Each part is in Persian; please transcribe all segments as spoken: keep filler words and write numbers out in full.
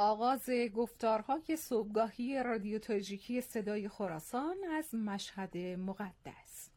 آغاز گفتارهای صبحگاهی رادیو تاجیکی صدای خراسان از مشهد مقدس.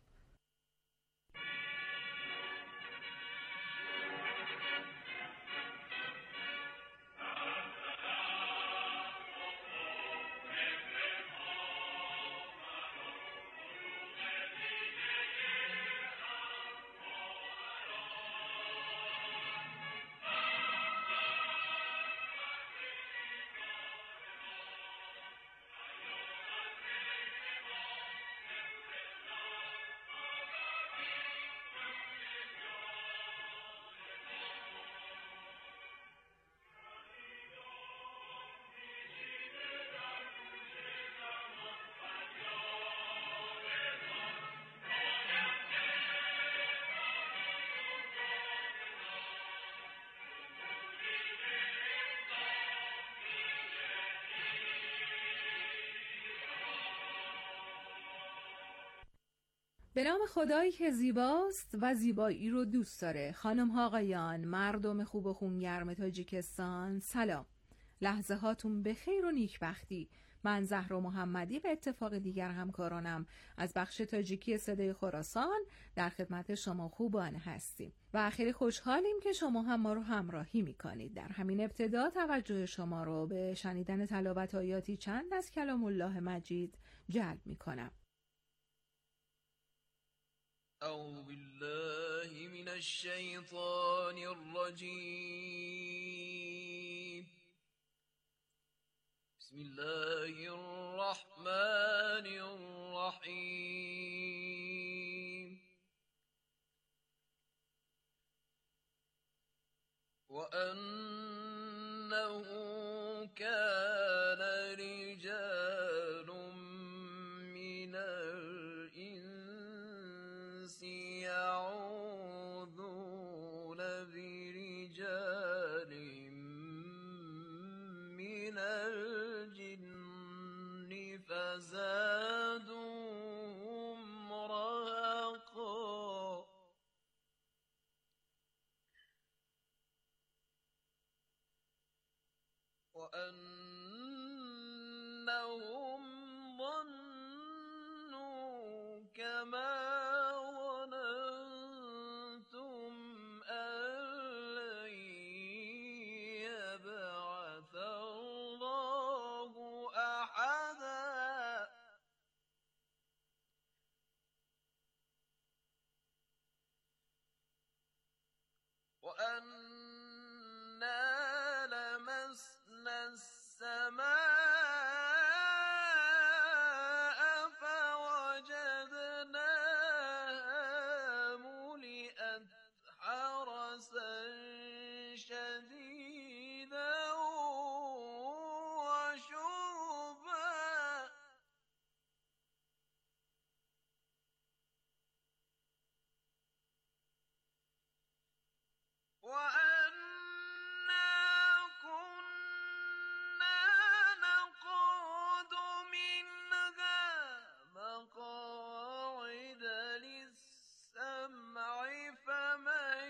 به نام خدایی که زیباست و زیبایی رو دوست داره. خانم ها آقایان، مردم خوب و خونگرم تاجیکستان، سلام. لحظه هاتون به خیر و نیکبختی. من زهرا محمدی به اتفاق دیگر همکارانم از بخش تاجیکی صدای خراسان در خدمت شما خوبان هستیم و خیلی خوشحالیم که شما هم ما رو همراهی میکنید. در همین ابتدا توجه شما رو به شنیدن تلاوت آیاتی چند از کلام الله مجید جلب میکنم. أعوذ بالله من الشيطان الرجيم. بسم الله الرحمن الرحيم. وأنه كان رجال من الإنس يعوذون برجال من الجن فزادوهم رهقا. وأنهم ظنوا كما ظننتم أن لن يبعث الله أحدا. وأنا لمسنا السماء فوجدناها ملئت حرسا شديدا وشهبا. وأنا كنا نقعد منها مقاعد للسمع فمن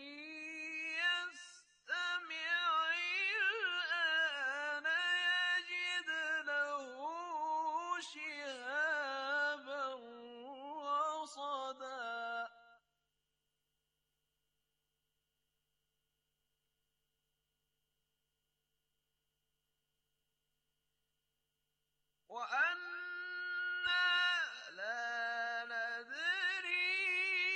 يستمع الآن يجد له شهابا رصدا. وأنا لا ندري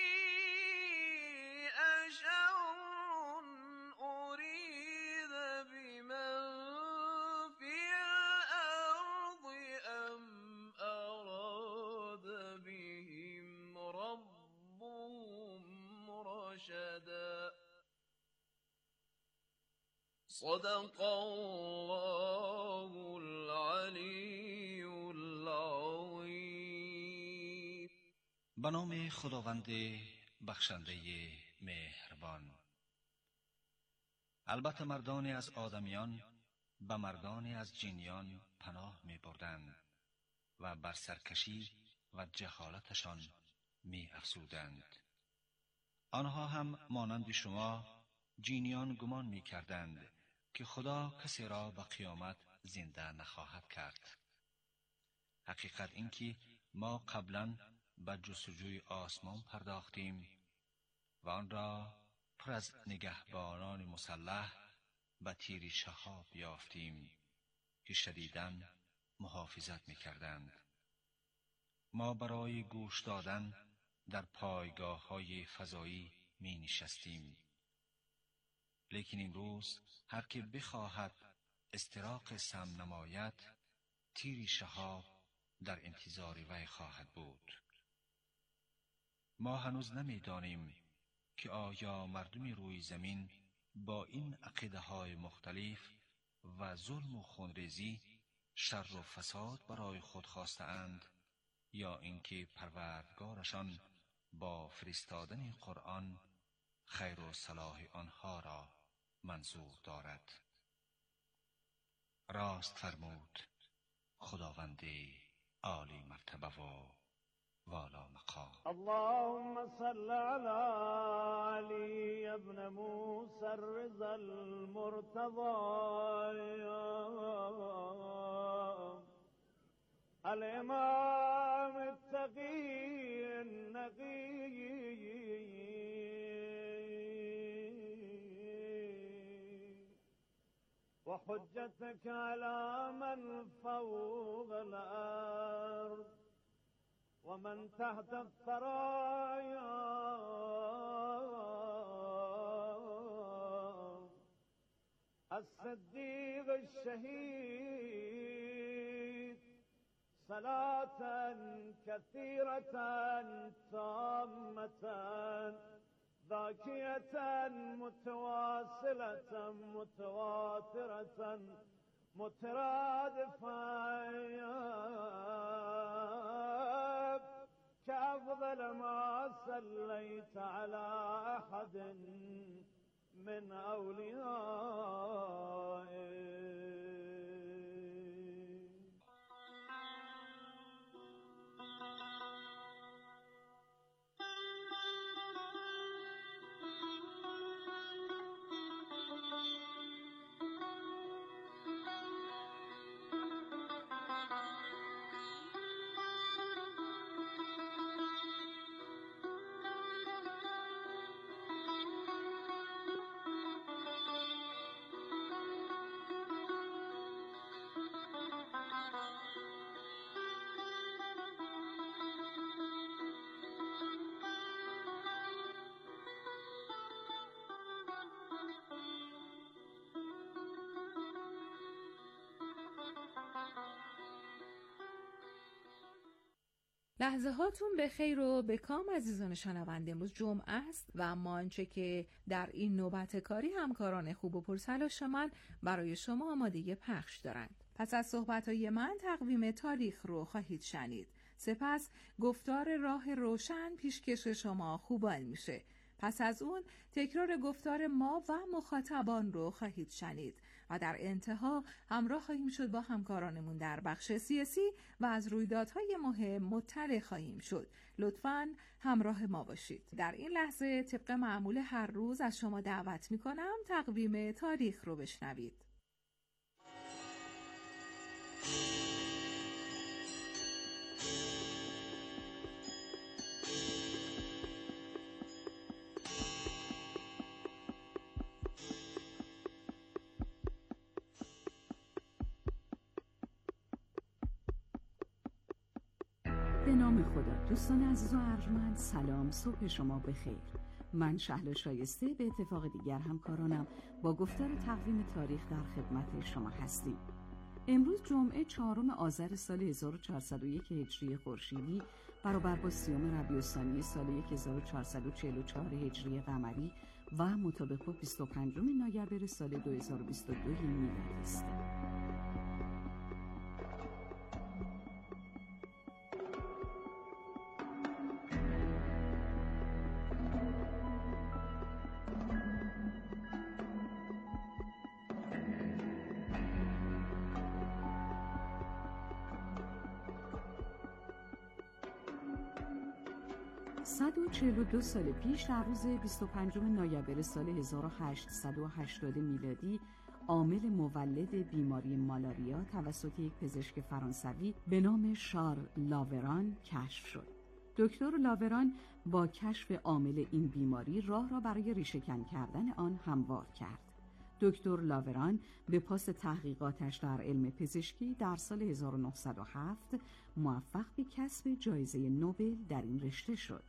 أشر أريد بمن في الأرض أم أراد بهم ربهم رشدا. صدق الله العلی العظیم. به نام خداوند بخشنده مهربان. البته مردانی از آدمیان به مردانی از جنیان پناه می بردند و بر سرکشی و جهالتشان می افزودند. آنها هم مانند شما جینیان گمان می کردند که خدا کسی را به قیامت زنده نخواهد کرد. حقیقت این که ما قبلا به جستجوی آسمان پرداختیم و آن را پر از نگهبانان مسلح به تیر شهاب یافتیم که شدیداً محافظت می‌کردند. ما برای گوش دادن در پایگاه‌های فضایی می نشستیم. لیکن امروز هر که بخواهد استراق سم نماید، تیر شهاب در انتظار وی خواهد بود. ما هنوز نمی‌دانیم که آیا مردم روی زمین با این عقیده های مختلف و ظلم و خونریزی شر و فساد برای خود خواستند یا اینکه پروردگارشان با فرستادن قرآن خیر و صلاح آنها را منظور دارد. راست فرمود خداوند عالی مرتبه و والا مقام. اللهم صل على علي ابن موسى الرضا المرتضى الإمام التقي النقي وحجتك على من فوق الأرض ومن تحت الثرايا الصديق الشهيد صلاة كثيرة تامة ذاكية متواصلة متواترة مترادفة كأفضل ما صليت على أحد من أوليائك. لحظه هاتون به خیر و به کام عزیزان شنونده. امروز جمعه است و اما آنچه که در این نوبت کاری همکاران خوب و پرتلاش من برای شما آماده پخش دارند. پس از صحبت‌های من تقویم تاریخ رو خواهید شنید. سپس گفتار راه روشن پیشکش شما خوبان میشه. پس از اون تکرار گفتار ما و مخاطبان رو خواهید شنید و در انتها همراه خواهیم شد با همکارانمون در بخش سیاسی و از رویدادهای مهم مطلع خواهیم شد. لطفاً همراه ما باشید. در این لحظه طبق معمول هر روز از شما دعوت میکنم تقویم تاریخ رو بشنوید. به نام خدا. دوستان عزیز و ارجمند، سلام، صبح شما بخیر. من شهلا شایسته به اتفاق دیگر همکارانم با گفتار تقویم تاریخ در خدمت شما هستیم. امروز جمعه چهارم آذر سال هزار و چهارصد و یک هجری خورشیدی برابر با سیوم ربیع الثانی سال هزار و چهارصد و چهل و چهار هجری قمری و مطابق با بیست و پنجم نوامبر سال دو هزار و بیست و دو میلادی است. صد و چهل و دو سال پیش در روز بیست و پنجم نوامبر سال هزار و هشتصد و هشتاد میلادی عامل مولد بیماری مالاریا توسط یک پزشک فرانسوی به نام شارل لاوران کشف شد. دکتر لاوران با کشف عامل این بیماری راه را برای ریشه‌کن کردن آن هموار کرد. دکتر لاوران به پاس تحقیقاتش در علم پزشکی در سال هزار و نهصد و هفت موفق به کسب جایزه نوبل در این رشته شد.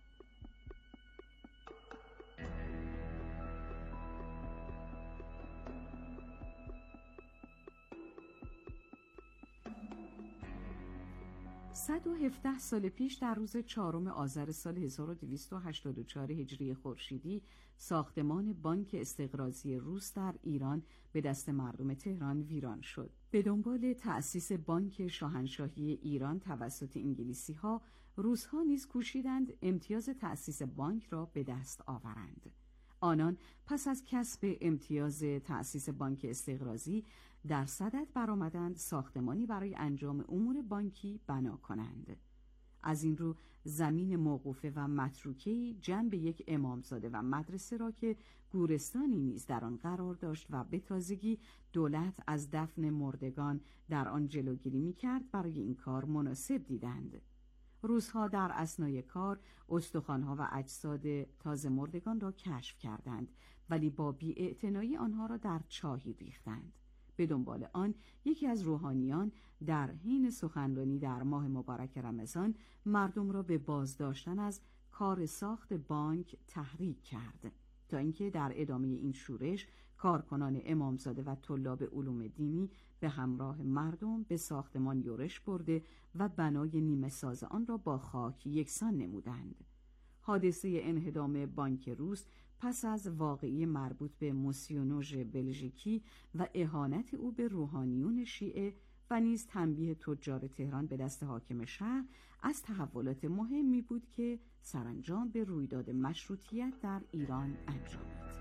صد و هفده سال پیش در روز چهارم آذر سال هزار و دویست و هشتاد و چهار هجری خورشیدی ساختمان بانک استقراضی روس در ایران به دست مردم تهران ویران شد. به دنبال تأسیس بانک شاهنشاهی ایران توسط انگلیسی‌ها، روس‌ها نیز کوشیدند امتیاز تأسیس بانک را به دست آورند. آنان پس از کسب امتیاز تأسیس بانک استقراضی در صدد برآمدند ساختمانی برای انجام امور بانکی بنا کنند. از این رو زمین موقوفه و متروکه‌ای جنب یک امامزاده و مدرسه را که گورستانی نیز در آن قرار داشت و به تازگی دولت از دفن مردگان در آن جلوگیری می‌کرد برای این کار مناسب دیدند. روزها در اثنای کار استخوان‌ها و اجساد تازه مردگان را کشف کردند، ولی با بی‌اعتنایی آنها را در چاهی ریختند. به دنبال آن یکی از روحانیان در حین سخنرانی در ماه مبارک رمضان مردم را به بازداشتن از کار ساخت بانک تحریک کرد، تا اینکه در ادامه این شورش کارکنان امامزاده و طلاب علوم دینی به همراه مردم به ساختمان یورش برده و بنای نیمه ساز آن را با خاک یکسان نمودند. حادثه انهدام بانک روس پس از واقعی مربوط به موسیونوژ بلژیکی و اهانت او به روحانیون شیعه و نیز تنبیه تجار تهران به دست حاکم شهر از تحولات مهمی بود که سرانجام به رویداد مشروطیت در ایران انجامید.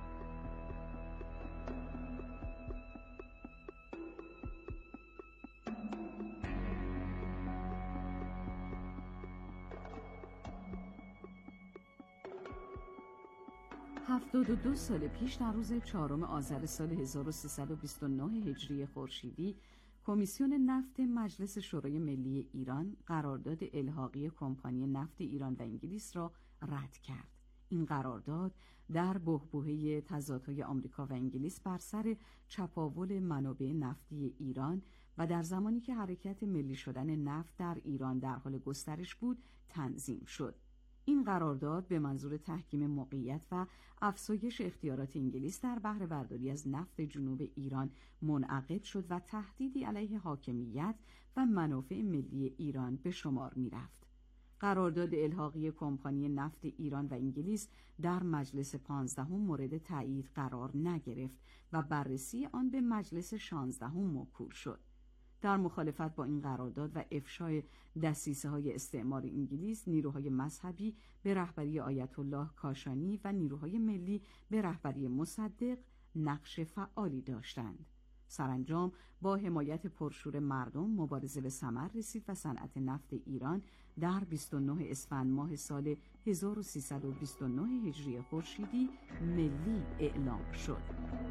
هفتاد و دو سال پیش در روز چهارم آذر سال هزار و سیصد و بیست و نه هجری خورشیدی کمیسیون نفت مجلس شورای ملی ایران قرارداد الحاقی کمپانی نفت ایران و انگلیس را رد کرد. این قرارداد در بحبوحه تضادهای آمریکا و انگلیس بر سر چپاول منابع نفتی ایران و در زمانی که حرکت ملی شدن نفت در ایران در حال گسترش بود تنظیم شد. این قرارداد به منظور تحکیم موقعیت و افزایش اختیارات انگلیس در بهره برداری از نفت جنوب ایران منعقد شد و تهدیدی علیه حاکمیت و منافع ملی ایران به شمار می رفت. قرارداد الحاقی کمپانی نفت ایران و انگلیس در مجلس پانزدهم مورد تایید قرار نگرفت و بررسی آن به مجلس شانزدهم موکول شد. در مخالفت با این قرارداد و افشای دسیسه‌های استعمار انگلیس، نیروهای مذهبی به رهبری آیت الله کاشانی و نیروهای ملی به رهبری مصدق نقش فعالی داشتند. سرانجام با حمایت پرشور مردم مبارزه به ثمر رسید و صنعت نفت ایران در بیست و نه اسفند ماه سال هزار و سیصد و بیست و نه هجری خورشیدی ملی اعلام شد.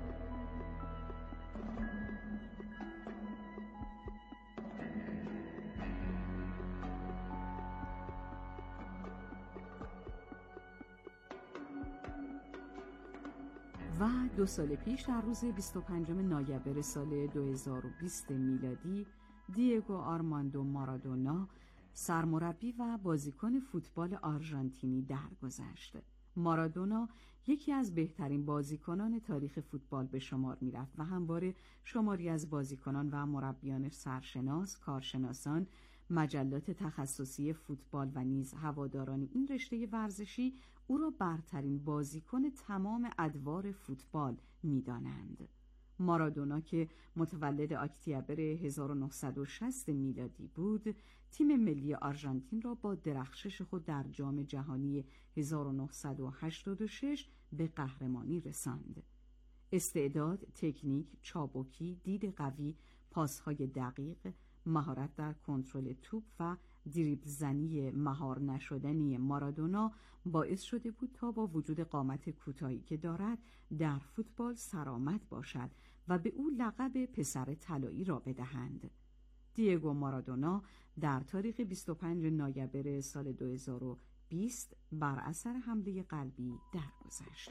و دو سال پیش در روز بیست و پنجم نوامبر سال دو هزار و بیست میلادی دیگو آرماندو مارادونا سرمربی و بازیکن فوتبال آرژانتینی درگذشت. مارادونا یکی از بهترین بازیکنان تاریخ فوتبال به شمار می رفت و همواره شماری از بازیکنان و مربیان سرشناس، کارشناسان، مجلات تخصصی فوتبال و نیز هواداران این رشته ورزشی او را برترین بازیکن تمام ادوار فوتبال می‌دانند. مارادونا که متولد اکتبر هزار و نهصد و شصت میلادی بود، تیم ملی آرژانتین را با درخشش خود در جام جهانی هزار و نهصد و هشتاد و شش به قهرمانی رساند. استعداد، تکنیک، چابکی، دید قوی، پاس‌های دقیق، مهارت در کنترل توپ و دریبل زنی مهار نشدنی مارادونا باعث شده بود تا با وجود قامت کوتاهی که دارد در فوتبال سرآمد باشد و به او لقب پسر طلایی را بدهند. دیگو مارادونا در تاریخ بیست و پنجم نوامبر سال دو هزار و بیست بر اثر حمله قلبی درگذشت.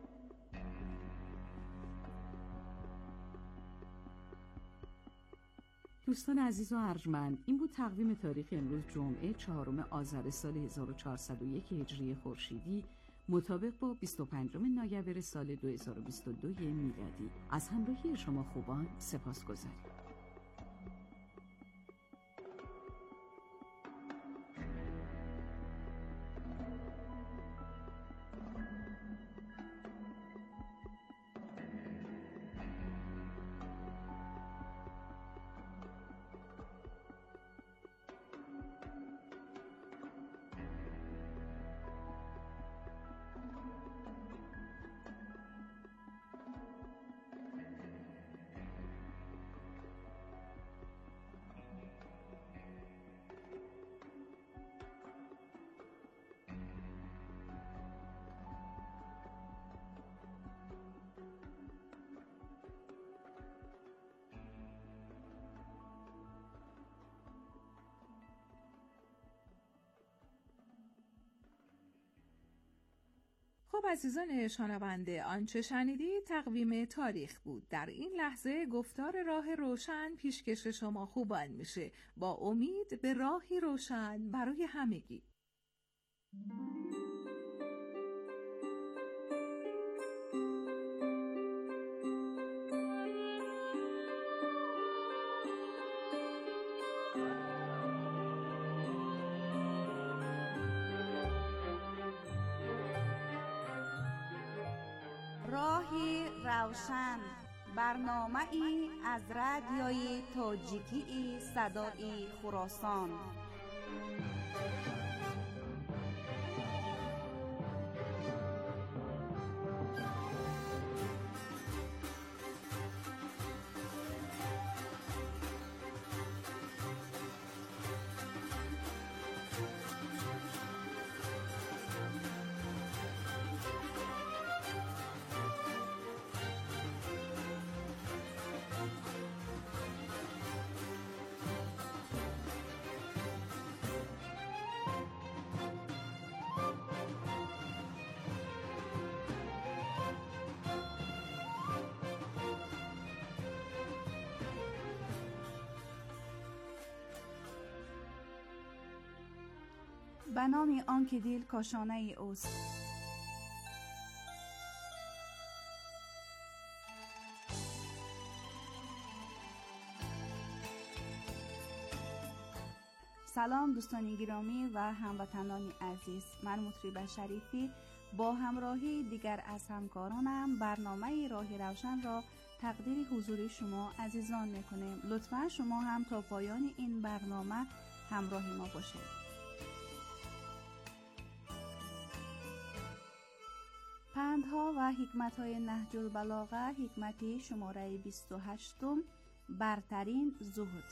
دوستان عزیز و ارجمند، این بود تقویم تاریخ امروز جمعه چهارم آذر سال هزار و چهارصد و یک هجری خورشیدی مطابق با بیست و پنجم نوامبر سال دو هزار و بیست و دو میلادی. از همراهی شما خوبان سپاسگزاریم. خب عزیزان شنونده، آنچه شنیدید تقویم تاریخ بود. در این لحظه گفتار راه روشن پیشکش شما خوبان میشه، با امید به راهی روشن برای همگی. راهی روشن، برنامه ای از رادیوی تاجیکی صدای خراسان. به نام آنکه دل کاشانه اوست. سلام دوستان گرامی و هموطنان عزیز، من مطرب شریفی با همراهی دیگر از همکارانم برنامه راه روشن را تقدیر حضور شما عزیزان میکنیم. لطفا شما هم تا پایان این برنامه همراه ما باشید. پندها و حکمت‌های نهج البلاغه، حکمت شماره بیست و هشت، برترین زهد.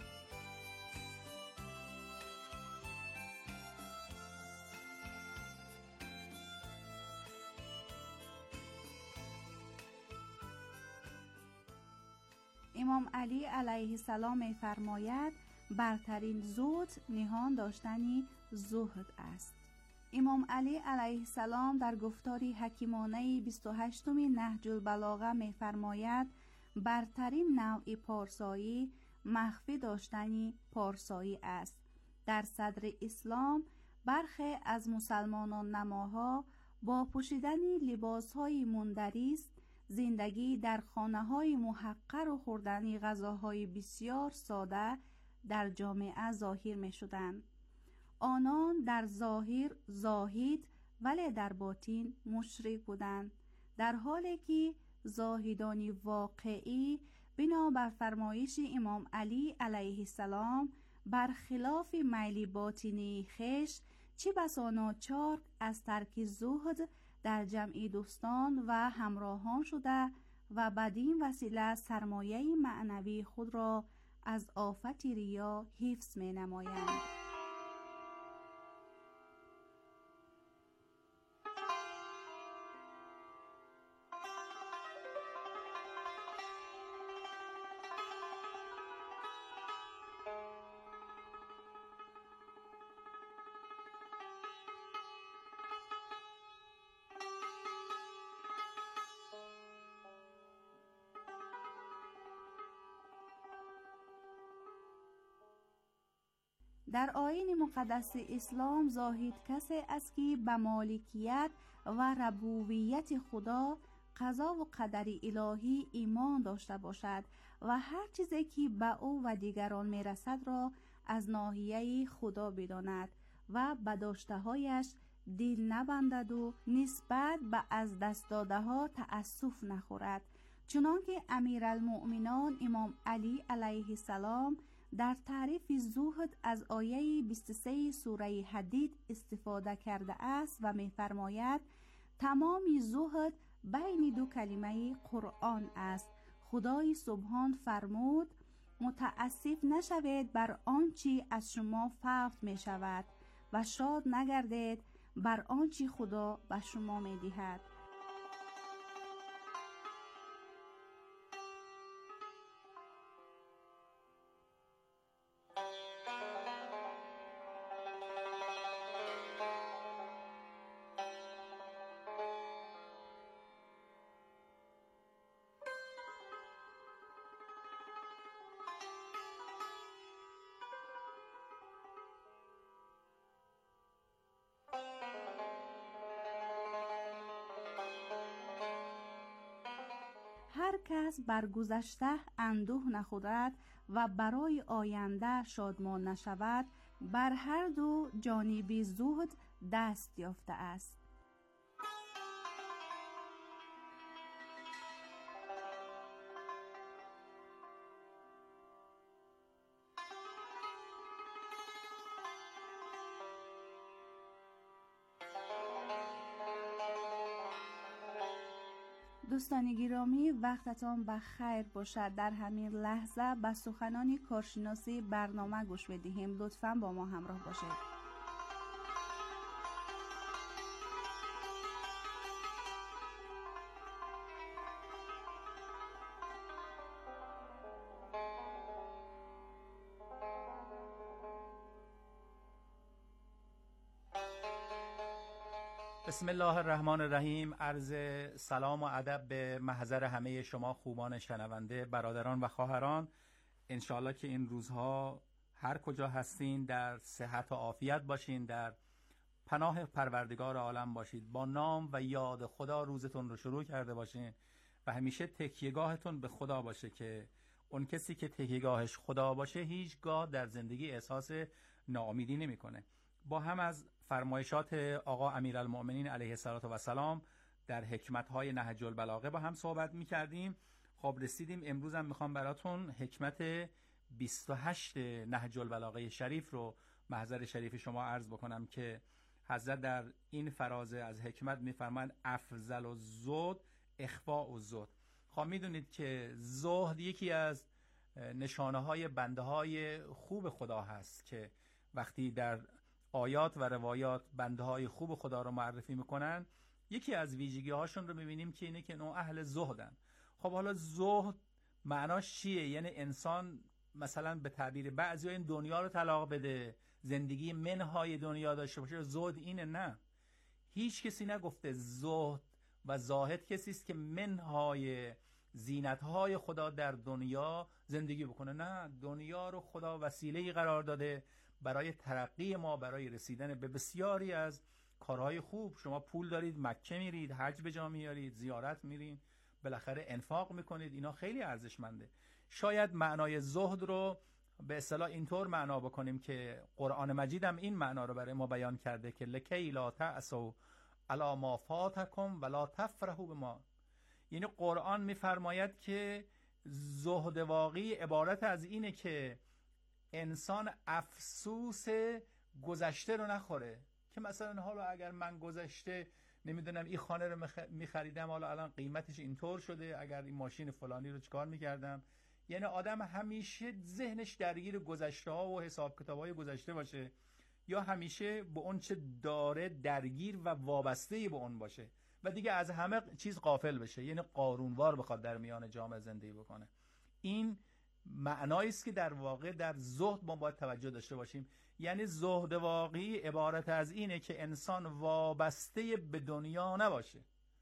امام علی علیه السلام می‌فرماید برترین زهد نهان داشتنی زهد است. امام علی علیه السلام در گفتاری حکیمانه بیست و هشت نهج البلاغه می‌فرماید برترین نوع پارسایی مخفی داشتنی پارسایی است. در صدر اسلام برخی از مسلمانان نماها با پوشیدن لباس‌های مندرس، زندگی در خانه‌های محقر و خوردن غذاهای بسیار ساده در جامعه ظاهر می‌شدند. آنان در ظاهر زاهد ولی در باطن مشرک بودند، در حالی که زاهدان واقعی بنابر فرمایش امام علی علیه السلام برخلاف میل باطنی خویش چه بسا ناچار از ترک زهد در جمع دوستان و همراهان شده و بدین وسیله سرمایه معنوی خود را از آفت ریا حفظ می نمایند. در آیین مقدس اسلام زاهد کسی است که به مالکیت و ربوبیت خدا، قضا و قدر الهی ایمان داشته باشد و هر چیزی که به او و دیگران میرسد را از ناحیه خدا بداند و به داشته‌هایش دل نبندد و نسبت به از دست داده ها تأسف نخورد، چنانکه امیرالمؤمنان امام علی علیه السلام در تعریف زهد از آیه بیست و سه سوره حدید استفاده کرده است و می‌فرماید تمام زهد بین دو کلمه قرآن است. خدای سبحان فرمود متاسف نشوید بر آنچه از شما فوت می شود و شاد نگردید بر آنچه خدا به شما می دهد. هر کس بر گذشته اندوه نخورد و برای آینده شادمان نشود، بر هر دو جانب زهد دست یافته است. دوستان گرامی، وقتتان بخیر باشد. در همین لحظه به سخنان کارشناسی برنامه گوش بدهیم. لطفاً با ما همراه باشید. بسم الله الرحمن الرحیم. عرض سلام و ادب به محضر همه شما خوبان شنونده، برادران و خواهران. انشالله که این روزها هر کجا هستین در صحت و عافیت باشین، در پناه پروردگار عالم باشید، با نام و یاد خدا روزتون رو شروع کرده باشین و همیشه تکیهگاهتون به خدا باشه که اون کسی که تکیهگاهش خدا باشه هیچگاه در زندگی احساس ناامیدی نمیکنه. با هم از فرمایشات آقا امیرالمؤمنین علیه السلام در حکمت‌های نهج البلاغه با هم صحبت می‌کردیم. خب رسیدیم امروز هم می‌خوام براتون حکمت بیست و هشت نهج البلاغه شریف رو محضر شریف شما عرض بکنم که حضرت در این فرازه از حکمت می‌فرمایند افضل الزهد اخفاء الزهد. خب می‌دونید که زهد یکی از نشانه‌های بنده‌های خوب خدا هست که وقتی در آیات و روایات بنده های خوب خدا رو معرفی میکنن، یکی از ویژگی هاشون رو میبینیم که اینه که نوع اهل زهدن. خب حالا زهد معناش چیه؟ یعنی انسان مثلا به تعبیر بعضی این دنیا رو طلاق بده، زندگی منهای دنیا داشته باشه. زهد اینه؟ نه، هیچ کسی نگفته. زهد و زاهد کسی است که منهای زینتهای خدا در دنیا زندگی بکنه. نه، دنیا رو خدا وسیله‌ای قرار داده برای ترقی ما، برای رسیدن به بسیاری از کارهای خوب. شما پول دارید، مکه میرید، حج به جا میارید، زیارت میرید، بالاخره انفاق میکنید، اینا خیلی ارزشمنده. شاید معنای زهد رو به اصطلاح اینطور معنا بکنیم که قرآن مجید هم این معنا رو برای ما بیان کرده که لکی لا تأسوا علی ما فاتکم ولا تفرحوا بما. یعنی قرآن میفرماید که زهد واقعی عبارت از اینه که انسان افسوس گذشته رو نخوره، که مثلا حالا اگر من گذشته نمیدونم این خانه رو میخریدم، حالا الان قیمتش اینطور شده، اگر این ماشین فلانی رو چیکار میکردم. یعنی آدم همیشه ذهنش درگیر گذشته ها و حساب کتاب های گذشته باشه، یا همیشه به اون چه داره درگیر و وابسته به اون باشه و دیگه از همه چیز غافل بشه، یعنی قارونوار بخواد در میان جامعه زندگی بکنه. این معنایی است که در واقع در زهد ما باید توجه داشته باشیم. یعنی زهد واقعی عبارت از اینه که انسان وابسته به دنیا نباشه،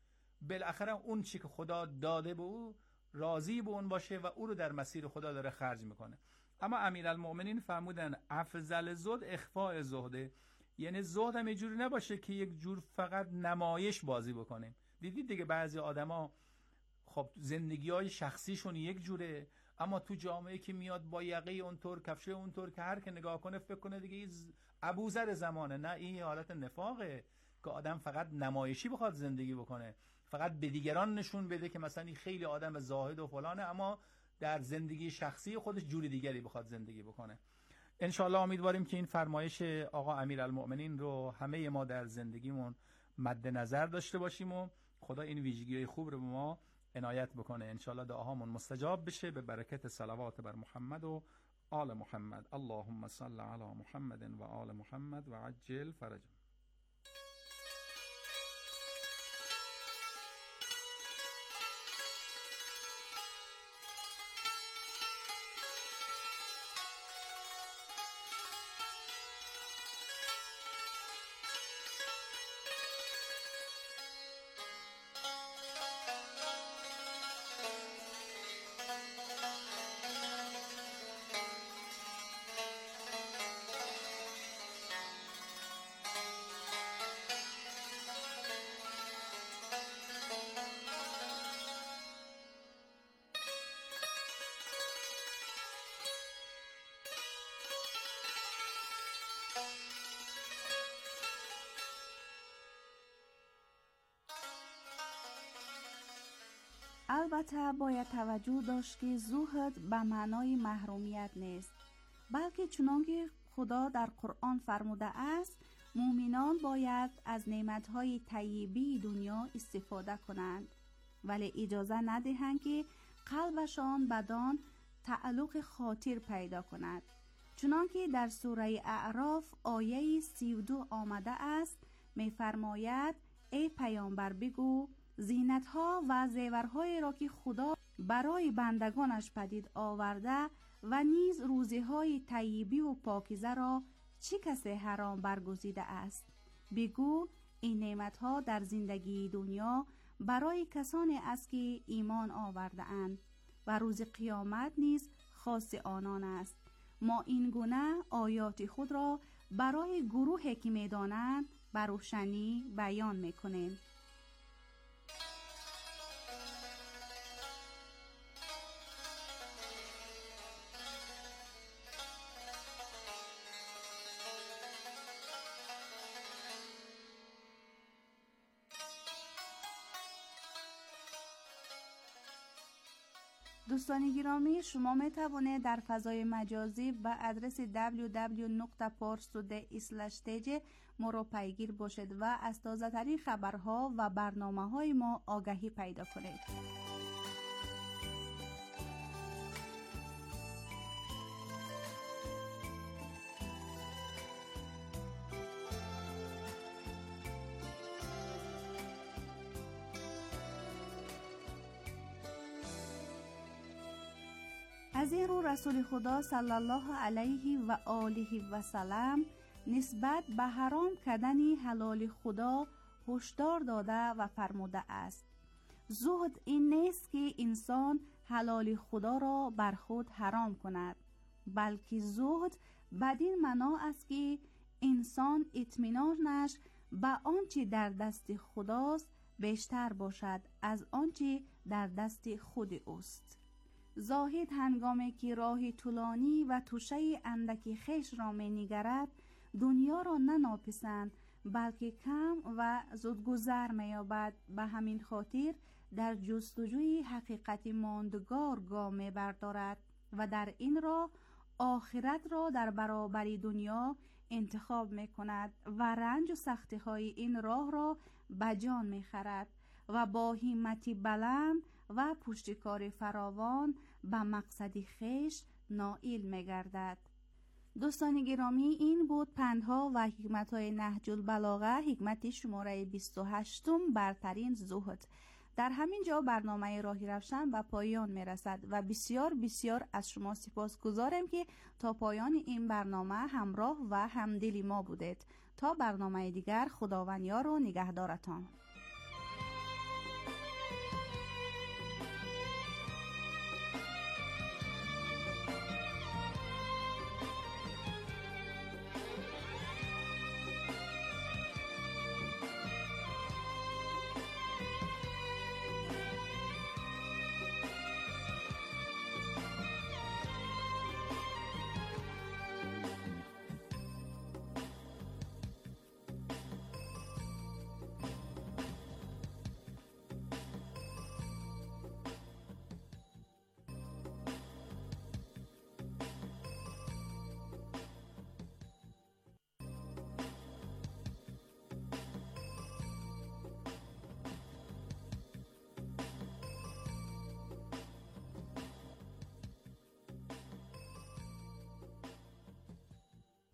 بالاخره اون چی که خدا داده به او راضی به اون باشه و او رو در مسیر خدا داره خرج میکنه. اما امیرالمؤمنین فرمودن افضل زهد اخفاء زهده، یعنی زهد هم یه جوری نباشه که یک جور فقط نمایش بازی بکنیم. دیدید دیگه بعضی آدما خب زندگی‌های شخصیشون یک جوره، اما تو جامعه که میاد با یقه اونطور کفشه اونطور که هر که نگاه کنه فکر کنه دیگه این ابوذر زمانه. نه، این حالت نفاقه که آدم فقط نمایشی بخواد زندگی بکنه، فقط به دیگران نشون بده که مثلا این خیلی آدم زاهد و فلانه، اما در زندگی شخصی خودش جوری دیگری بخواد زندگی بکنه. انشالله امیدواریم که این فرمایش آقا امیرالمؤمنین رو همه ما در زندگیمون مد نظر داشته باشیم و خدا این ویژگی‌های خوب رو به ما عنایت بکنه. انشالله دعاهامون مستجاب بشه به برکت صلوات بر محمد و آل محمد. اللهم صل علی محمد و آل محمد و عجل فرجهم. البته باید توجه داشت که زهد به معنای محرومیت نیست، بلکه چنانکه خدا در قرآن فرموده است مؤمنان باید از نعمتهای طیبی دنیا استفاده کنند، ولی اجازه ندهند که قلبشان بدان تعلق خاطر پیدا کند. چنانکه در سوره اعراف آیه سی و دو آمده است، می‌فرماید ای پیامبر بگو زینت‌ها و زیورهایی را که خدا برای بندگانش پدید آورده و نیز روزی‌های طیبی و پاکیزه را چه کسی حرام برگزیده است؟ بگو این نعمت‌ها در زندگی دنیا برای کسانی است که ایمان آورده اند و روز قیامت نیز خاص آنان است. ما این گونه آیات خود را برای گروهی که می‌دانند به روشنی بیان می‌کنیم. دوستان گرامی، شما می توانید در فضای مجازی به آدرس دبلیو دبلیو دبلیو دات پارستودی اسلش تی جی ما را پیگیر باشید و از تازه ترین خبرها و برنامه های ما آگاهی پیدا کنید. از این رو رسول خدا صلی الله علیه و آله و سلم نسبت به حرام کردن حلال خدا هشدار داده و فرموده است: زهد این نیست که انسان حلال خدا را بر خود حرام کند، بلکه زهد بدین معنا است که انسان اطمینانش به آنچه در دست خداست بیشتر باشد از آنچه در دست خود اوست. زاهد هنگامی که راه طولانی و توشه اندکی خیش را می نگرد دنیا را نه ناپسند بلکه کم و زودگذر می یابد. به همین خاطر در جستجوی حقیقت ماندگار گام می بردارد و در این راه آخرت را در برابر دنیا انتخاب می کند و رنج و سختی های این راه را به جان می خرد و با همتی بلند و پشتکار فراوان به مقصد خیش نائل می گردد. دوستان گرامی، این بود پندها و حکمت‌های نهج البلاغه، حکمت شماره بیست و هشت، برترین زهد. در همین جا برنامه راهی روشن به پایان می رسد و بسیار بسیار از شما سپاسگزارم که تا پایان این برنامه همراه و همدل ما بودید. تا برنامه دیگر، خداوند یار و نگهدارتان.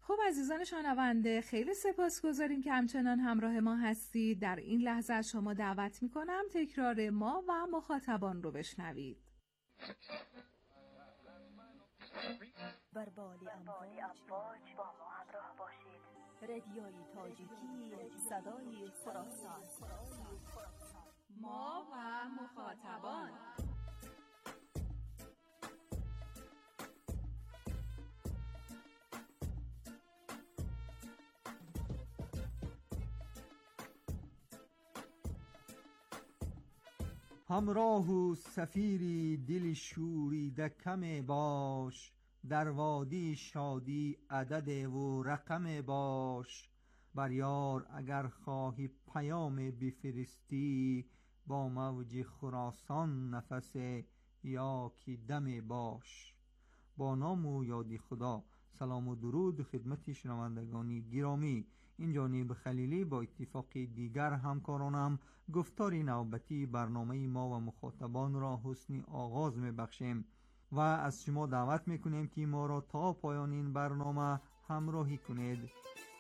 خب عزیزان شنونده، خیلی سپاسگزاریم که همچنان همراه ما هستید. در این لحظه از شما دعوت میکنم تکرار ما و مخاطبان رو بشنوید. بر بال امواج با ما همراه باشید. رادیوی تاجیکی، صدای خراسان. ما و مخاطبان. همراه و سفیری دل شوریده کم باش، در وادی شادی عدد و رقم باش. بر یار اگر خواهی پیام بفرستی، با موج خراسان نفس یا کی دم باش. با نام و یاد خدا، سلام و درود خدمت شنوندگان گرامی. این جانب خلیلی با اتفاق دیگر همکارانم گفتار نوبتی برنامه ما و مخاطبان را حسن آغاز می‌بخشیم و از شما دعوت می‌کنیم که ما را تا پایان این برنامه همراهی کنید.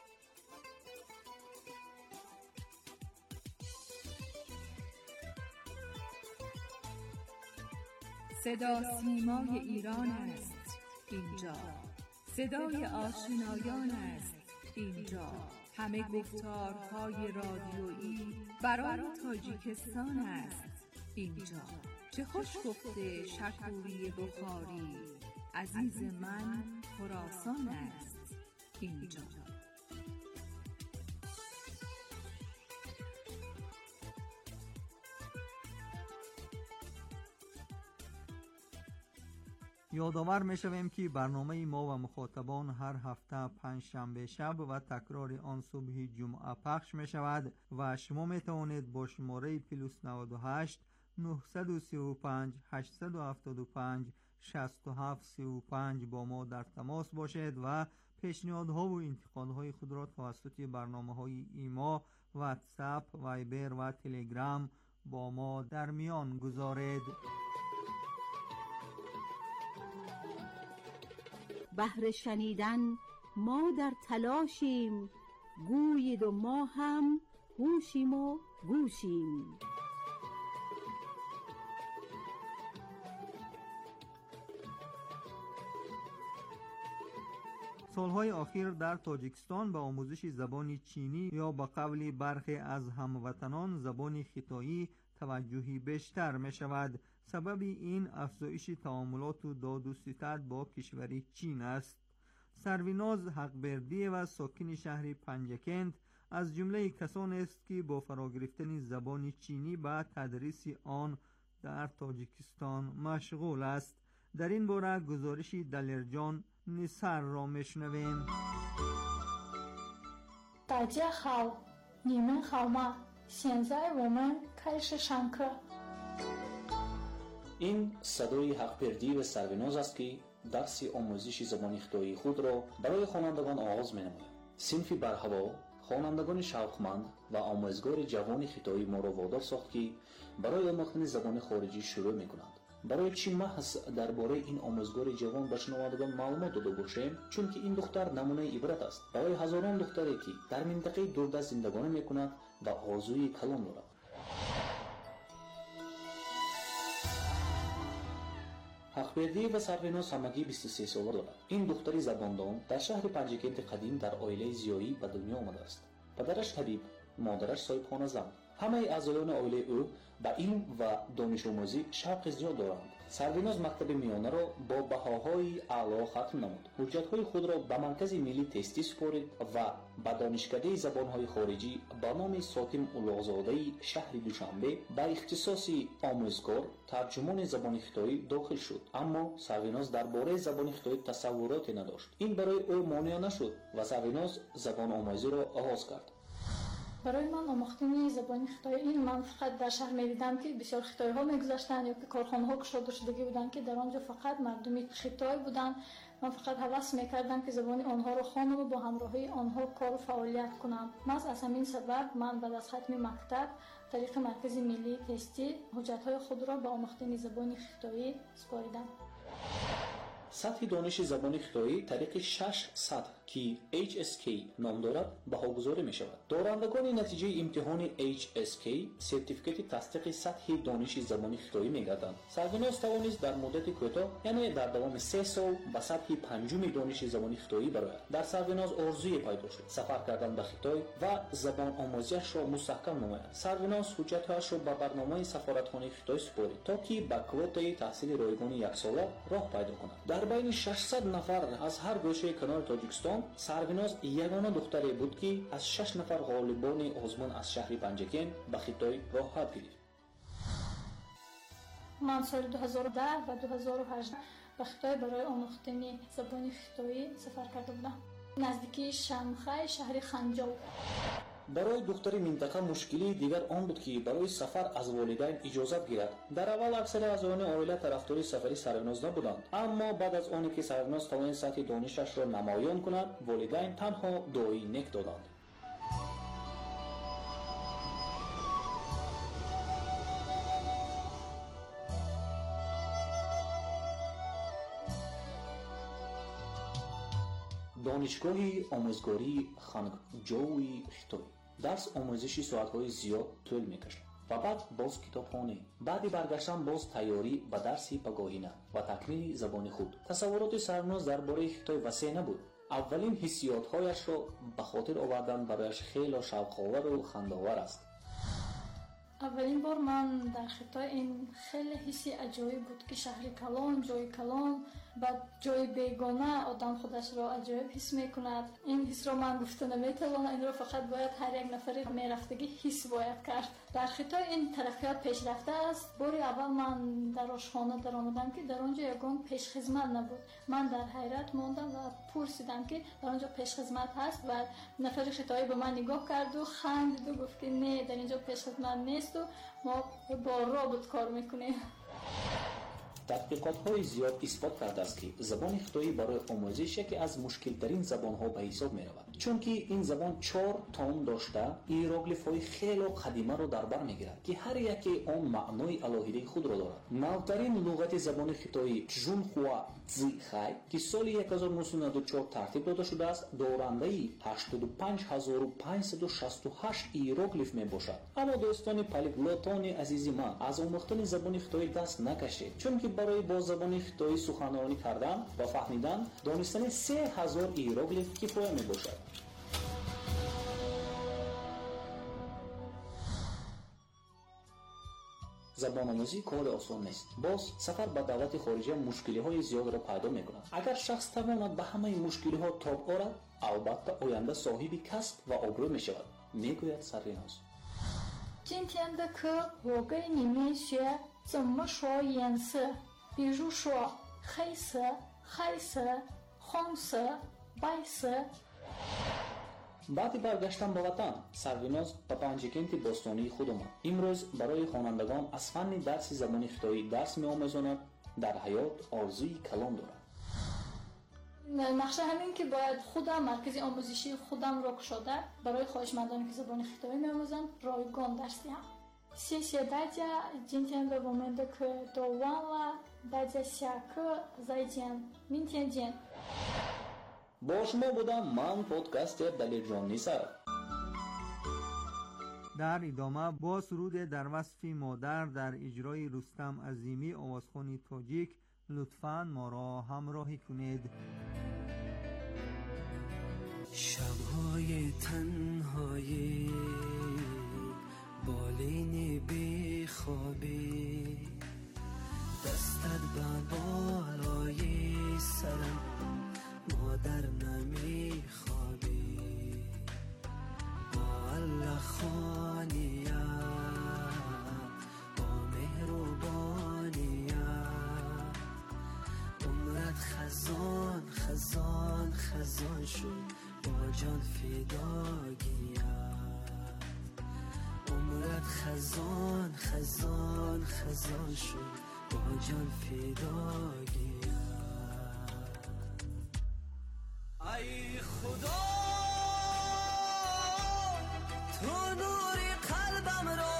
صدا سیمای ایران است اینجا، صدای آشنایان است اینجا، همه گفتارهای رادیویی برای تاجیکستان است اینجا. چه خوش گفته شکوری بخاری، عزیز من خراسان است اینجا. یادآور می‌شویم که برنامه ما و مخاطبان هر هفته پنج شنبه شب و تکرار آن صبح جمعه پخش می شود و شما می توانید با شماره پلوس نود و هشت نه سه پنج هشت هفت پنج شصت و هفت سی و پنج با ما در تماس باشید و پیشنهادها و انتقادهای خود را توسط برنامه‌های ایما، واتساپ، وایبر و تلگرام با ما در میان گذارید. بهر شنیدن ما در تلاشیم، گویید و ما هم هوشیم و گوشیم. سالهای اخیر در تاجیکستان به آموزش زبان چینی یا به قول برخی از هموطنان زبان خطایی توجهی بیشتر می شود. سبب این افزایش تعاملات و داد و ستد با کشور چین است. سرویناز حقبردی و ساکن شهر پنجکند از جمله کسانی است که با فرا گرفتن زبان چینی به تدریس آن در تاجیکستان مشغول است. در این باره گزارش دلرجان نصر را میشنویم. 大家好，你们好吗？现在我们开始上课。 این صدای حق‌پردی و سرویناز است که درس آموزش زبان خطایی خود را برای خوانندگان آغاز می‌نماید. صنفی برهوا خوانندگان شوقمند و آموزگار جوان خطایی ما را وادار ساخت که برای آموختن زبان خارجی شروع می‌کنند. برای چی محض درباره این آموزگار جوان به شنوندگان معلومات داده باشیم؟ چون که این دختر نمونه عبرت است برای هزاران دختری که در منطقه دوردست زندگانی می‌کند و آرزوی کلام دارد. حق‌پردی و سرویناز همگی بیست و سه ساله دارد. این دختری زباندان در شهر پنجکند قدیم در عائله زیایی به دنیا آمده است. پدرش طبیب، مادرش صاحبخانه زن. همه اعضایان عائله او به علم و دانش آموزی شوق زیاد دارند. سرویناز مکتب میانه را با بهاهای اعلی ختم نمود. حجت‌های خود را به مرکز ملی تستی سپارید و به دانشکده زبان‌های خارجی با نام ساتم اولاغزاده شهر دوشنبه به اختصاص آموزگار ترجمان زبان خطایی داخل شد. اما سرویناز درباره زبان خطایی تصوراتی نداشت. این برای او مانع نشد و سرویناز زبان آموزی را آغاز کرد. برای من آموختن زبان خطایی این من فقط در شهر می‌دیدم که بسیار خطایی‌ها می‌گذاشتن یا که کارخانه‌ها گشوده شدگی بودن که در آنجا فقط مردمی خطایی بودن. من فقط هوس می‌کردم که زبان آنها را خوانم و با همراهی آنها کار و فعالیت کنم. من از همین سبب من بعد از ختم مکتب طریق مرکز ملی تستی حجت‌های خود را به آموختن زبان خطایی سپاریدم. سطح دانش زبان خطایی طریق شش سطح که اچ اس کی نام دارد بهاگذاری می شود. دارندگان نتیجه امتحان اچ اس کی سرتیفیکت تصدیق سطح دانش زبان خیتایی می گردند. سروناز توانست در مدت کوتاه یعنی در دوام سه سال به سطح پنجم دانش زبان خیتایی برآید. در سروناز آرزوی پیدا شد سفر کردن به خیتای و زبان آموزیش را مستحکم نماید. سروناز حجتهایش را به برنامه سفارتخانه خیتای سپارید تا که به کوتای تحصیل رایگان یک ساله راه پیدا کند. در بین ششصد نفر از هر گوشه کنار تاجیکستان سروناز یگانه دختری بود که از شش نفر غالبان آزمون از شهر پنجکن به خیتای راه گرفت. من سال دو هزار و ده و دو هزار و هجده به خیتای برای آموختن زبان خیتایی سفر کرده بودم. نزدیکی شمخای شهر خنجاو. برای دختر منطقه مشکلی دیگر آن بود که برای سفر از والدین اجازت گیرد. در اول اکثر اعضایان عائله طرفدار سفری سروناز نبودند، اما بعد از آنی که سروناز توانست سطح دانشش را نمایان کند والدین تنها دعای نیک دادند. دانشگاه آموزگاری خانجوی خیتای درس آموزشی ساعت‌های زیاد طول می‌کشد و بعد باز کتابخانه، بعد برگشتن باز تیاری به درسی پگاهینه و تکمیل زبان خود. تصورات سروناز درباره خیتای وسیع نبود. اولین حسیات‌هایش را به خاطر آوردن برایش خیلی شوق‌آور و خنده‌آور است. اولین بار من در خیتای این خیلی حسی عجایب بود که شهر کلان، جای کلان، بعد جای بیگانه آدم خودش را عجایب حس میکند. این حس را من گفته نمیتوانم، این را فقط باید هر یک نفر میرفتگی حس باید کرد. در خیتای این ترقیات پیشرفته است. باری اول من در آشخانه در آمدم که در آنجا یگان پیش خدمت نبود. من در حیرت ماندم و پرسیدم که در آنجا پیش خدمت هست و نفر خیتایی به من نگاه کرد و خندید و گفت که نه در اینجا پیش خدمت نیست و ما با رابط کار میکنیم. تحقیقات‌های زیاد اثبات کرده است که زبان خیتایی برای آموزش یکی از مشکل‌ترین زبان‌ها به حساب می‌رود، چون که این زبان چهار تون داشته هیروگلیف‌های خیلی قدیمی را در بر می‌گیرد که هر یکی آن معنای الهی خود را دارد. نوترین لغت زبان خیتایی چژونخوا تزیخای که سال هزار و نهصد و نود و چهار ترتیب داده شده است دارنده هشتاد و پنج هزار و پانصد و شصت و هشت هیروگلیف میباشد. اما دوستان پلیگلوتان عزیز من از آموختن زبان خیتایی دست نکشید، چون که برای با زبان خیتایی سخنرانی کردن و فهمیدن دانستن سه هزار هیروگلیف کفایه میباشد. زبان آموزی کار آسان نیست. باز سفر به دولت خارجی مشکلی های زیاد را پیدا می کند. اگر شخص تواند به همه مشکلی ها تاب آورد، البته آینده صاحب کسب و آبرو می شود، می گوید سروناز. 今天的课我给你们学怎么说颜色，比如说黑色、黑色、红色、白色。 بعد برگشتن به وطن سروناز به پنجکنت باستانی خود آمد. امروز برای خوانندگان از فن درس زبان خیتایی درس می‌آموزاند. در حیات آرزوی کلان دارد. نقشه همین که باید خودم مرکز آموزشی خودم را گشاده برای خواهشمندانی که زبان خیتایی می‌آموزند رایگان درس دهم. 谢谢大家，今天的我们的课都完了，大家下课再见，明天见。 با شما بودم من پادکستر دلیل جان نیسر. در ادامه با سرود در وصف مادر در اجرای رستم عظیمی آوازخوان تاجیک لطفاً ما را همراهی کنید. شب‌های تنهایی بالین بی خوابی دستت به بالای سرم مادر نمیخوابی با الله خانیت با مهربانیت عمرت خزان خزان خزان شد با جان فداگیت عمرت خزان خزان خزان شد با جان فداگیت ای خدا تو نوری قلبم را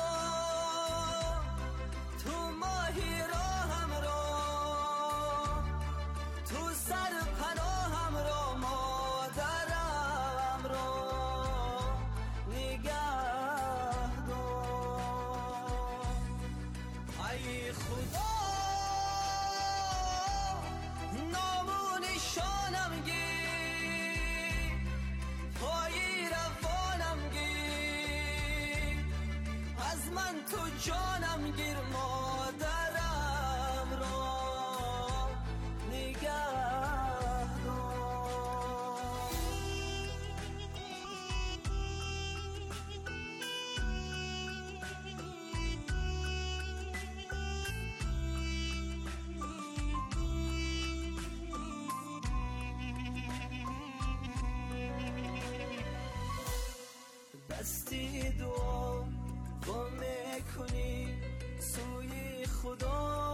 تو ماهی راهم را تو سر پناهم را مادر من تو جانم گیر مادرم را نگه دستی دعا با میکنی سوی خدا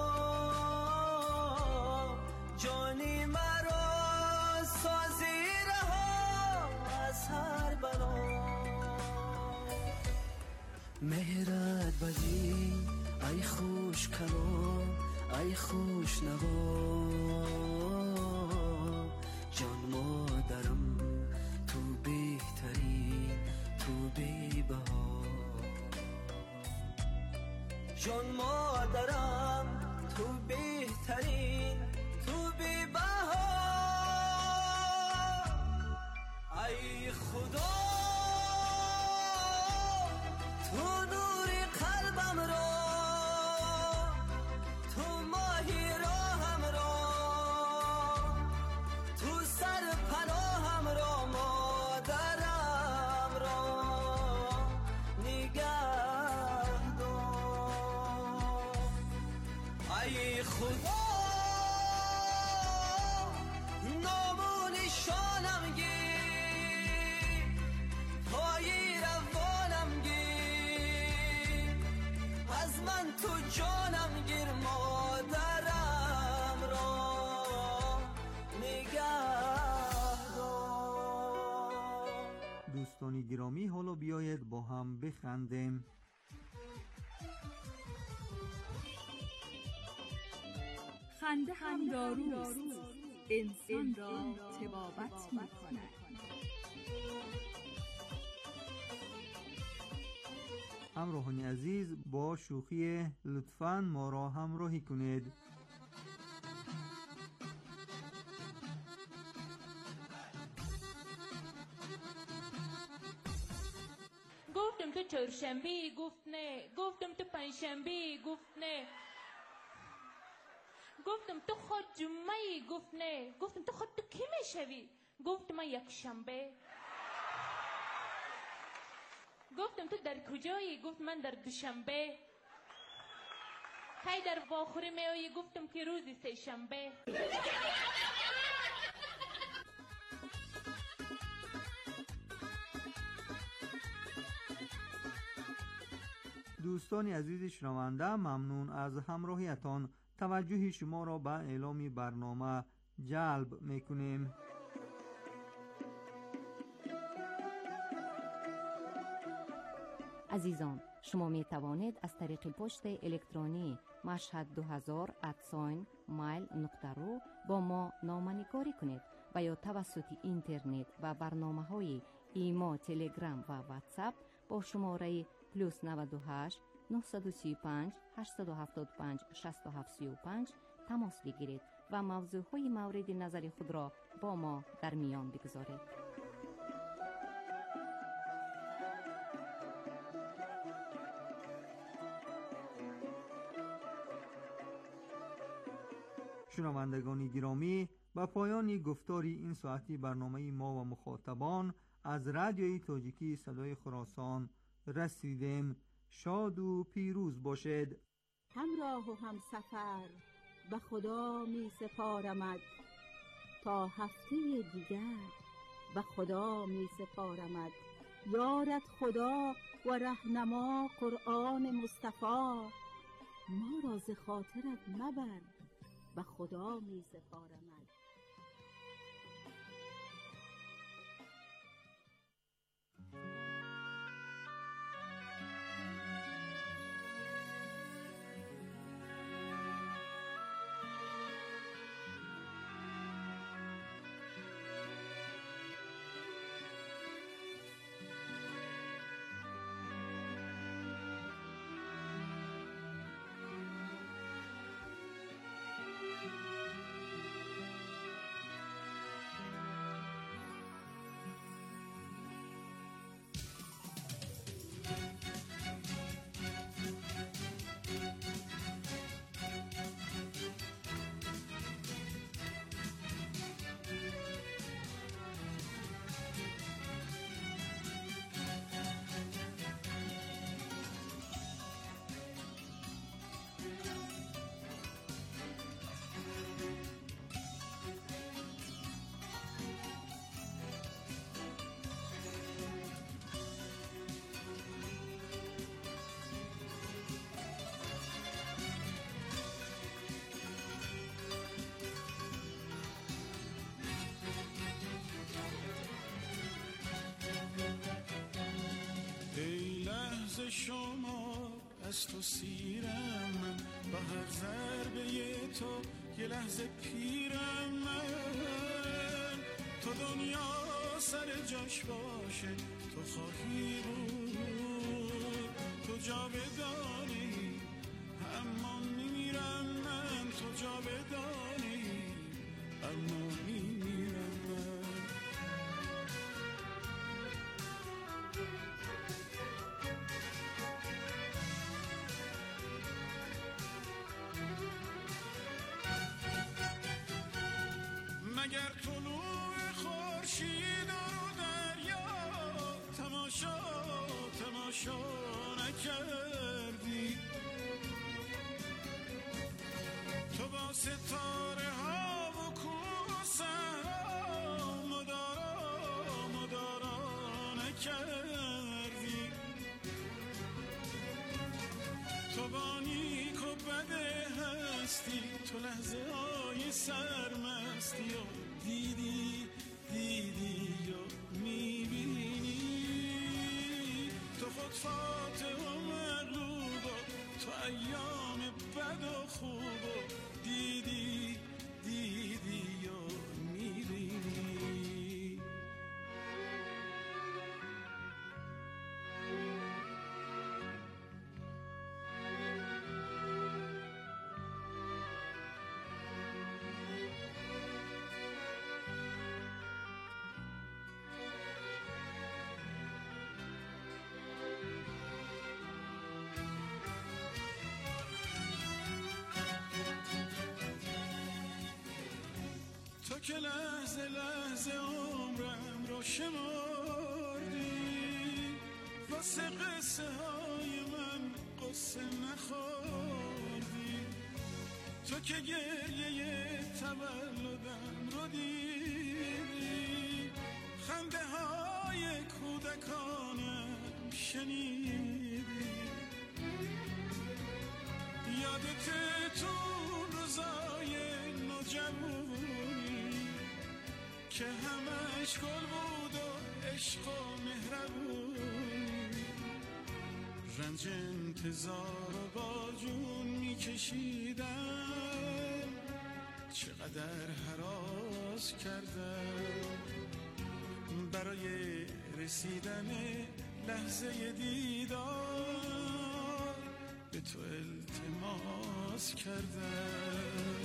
جانی مرا سازی رها از هر بلا مهرت بدی ای خوش کلام ای خوش نوا جان مادرم تو بهترین تو بی بها جان مادرم تو بهترین تو بی بها ای خدا تو نور قلبم را تو ماهی راهم را تو سر پناهم را مادرم را نگه دار ای خدا نامو نشانم گیر پای روانم گیر از من تو جانم گیر مادرم را نگه دار. دوستان گرامی، حالا بیایید با هم بخندیم. خنده هم داروست، انسان را طبابت می‌کند. همراهان عزیز، با شوخی لطفاً ما را همراهی کنید. گفتم تو چهارشنبه گفت نه، گفتم تو پنجشنبه گفت نه، گفتم تو خود جمعه گفت نه، گفتم تو خود تو کی میشوی؟ گفت من یک شنبه. گفتم تو در کجایی؟ گفت من در دوشنبه. کی در واخوری میایی؟ گفتم که روز سه شنبه. دوستان عزیز شنونده، ممنون از همراهیتان. توجه شما را به اعلام برنامه جلب میکنیم. عزیزان، شما می توانید از طریق پست الکترونی مشهد دو هزار ات مایل نقطه رو با ما نامه‌نگاری کنید و یا توسط اینترنت و برنامه های ایما، تلگرام و واتساپ با شماره پلوس نود و هشت نه سه پنج هشت هفت پنج شش هفت سه پنج تماس بگیرید و موضوع های مورد نظر خود را با ما در میان بگذارید. شنوندگان گرامی، به پایان گفتاری این ساعتی برنامه ما و مخاطبان از رادیوی تاجیکی صدای خراسان رسیدیم. شاد و پیروز باشید. همراه و هم سفر به خدا می سپارمد، تا هفته دیگر به خدا می سپارمد. یارت خدا و رهنما قرآن مصطفی، ما را ز خاطرت مبر به خدا می سپارمد. لحظه شما از تو سیرم من، با هر ضربه تو یه لحظه پیرم من. تو دنیا سر جاش باشه تو خواهی بود، تو جاودانی اما میمیرم من، تو جاودانی اما میمیرم من. مگر طلوع خورشید و دریا تماشا تماشا نکردی؟ تو با ستاره ها و کوسها مدارا مدارا نکردی؟ تو با نیک و بده هستی، تو لحظه های سرمستی و دیدی دیدی یا میبینی؟ تو خود فاتح و مغلوب و تو ایام بد و خوب و دیدی دیدی یا میبینی؟ تو که لحظه لحظه عمرم رو شمردی، واسه قصه های من قصه نخوردی. تو که گریه تولدم رو دیدی، خنده های کودکانم شنیدی. یادت تو روزای نوجوانی که همش گل بود و عشق و مهربونی، رنج انتظار و با جون میکشیدم، چقدر هراس کردم برای رسیدن لحظه دیدار، به تو التماس کردم.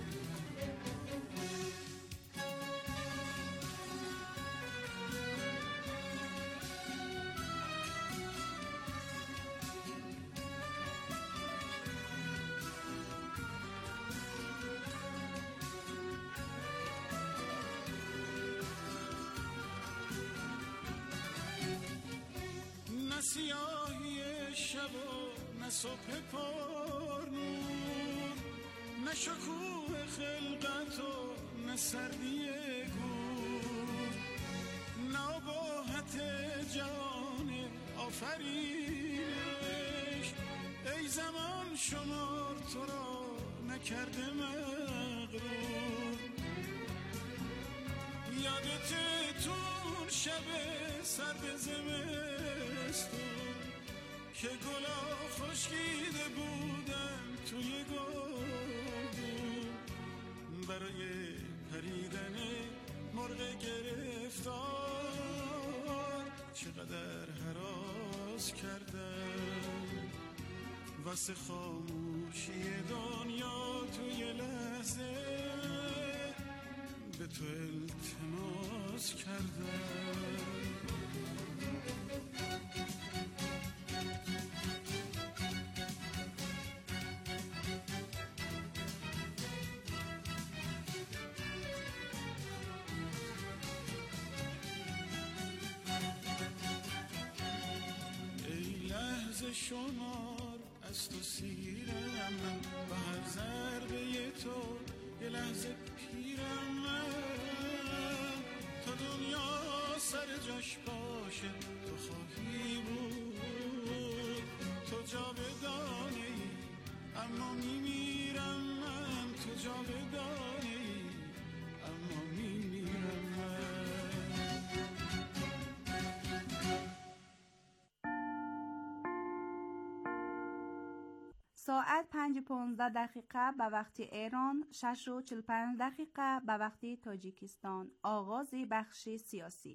نه سیاهی شب و نه صبح پر نور، نه شکوه خلقت و نه سردی گور، نه اباحت جان آفرینش. ای زمان شمار تو را نکرده مغرور، یادت تون شب سرد زمستون که گلا خشکیده بودن توی گلدون، برای پریدن مرغ گرفتار چقدر هراس کردم، واسه خاموشی دنیا توی لحظه به تو التماس کردم. شمار از تو سیرم من، با هر ضربه تو یه لحظه پیرم من. تا دنیا سر جاش باشه تو خواهی بود، تو جاودانی اما میمیرم من، تو جاودانی اما میمیرم من. ساعت پنج و پانزده دقیقه به وقت ایران، شش و چهل و پنج دقیقه به وقت تاجیکستان. آغاز بخش سیاسی.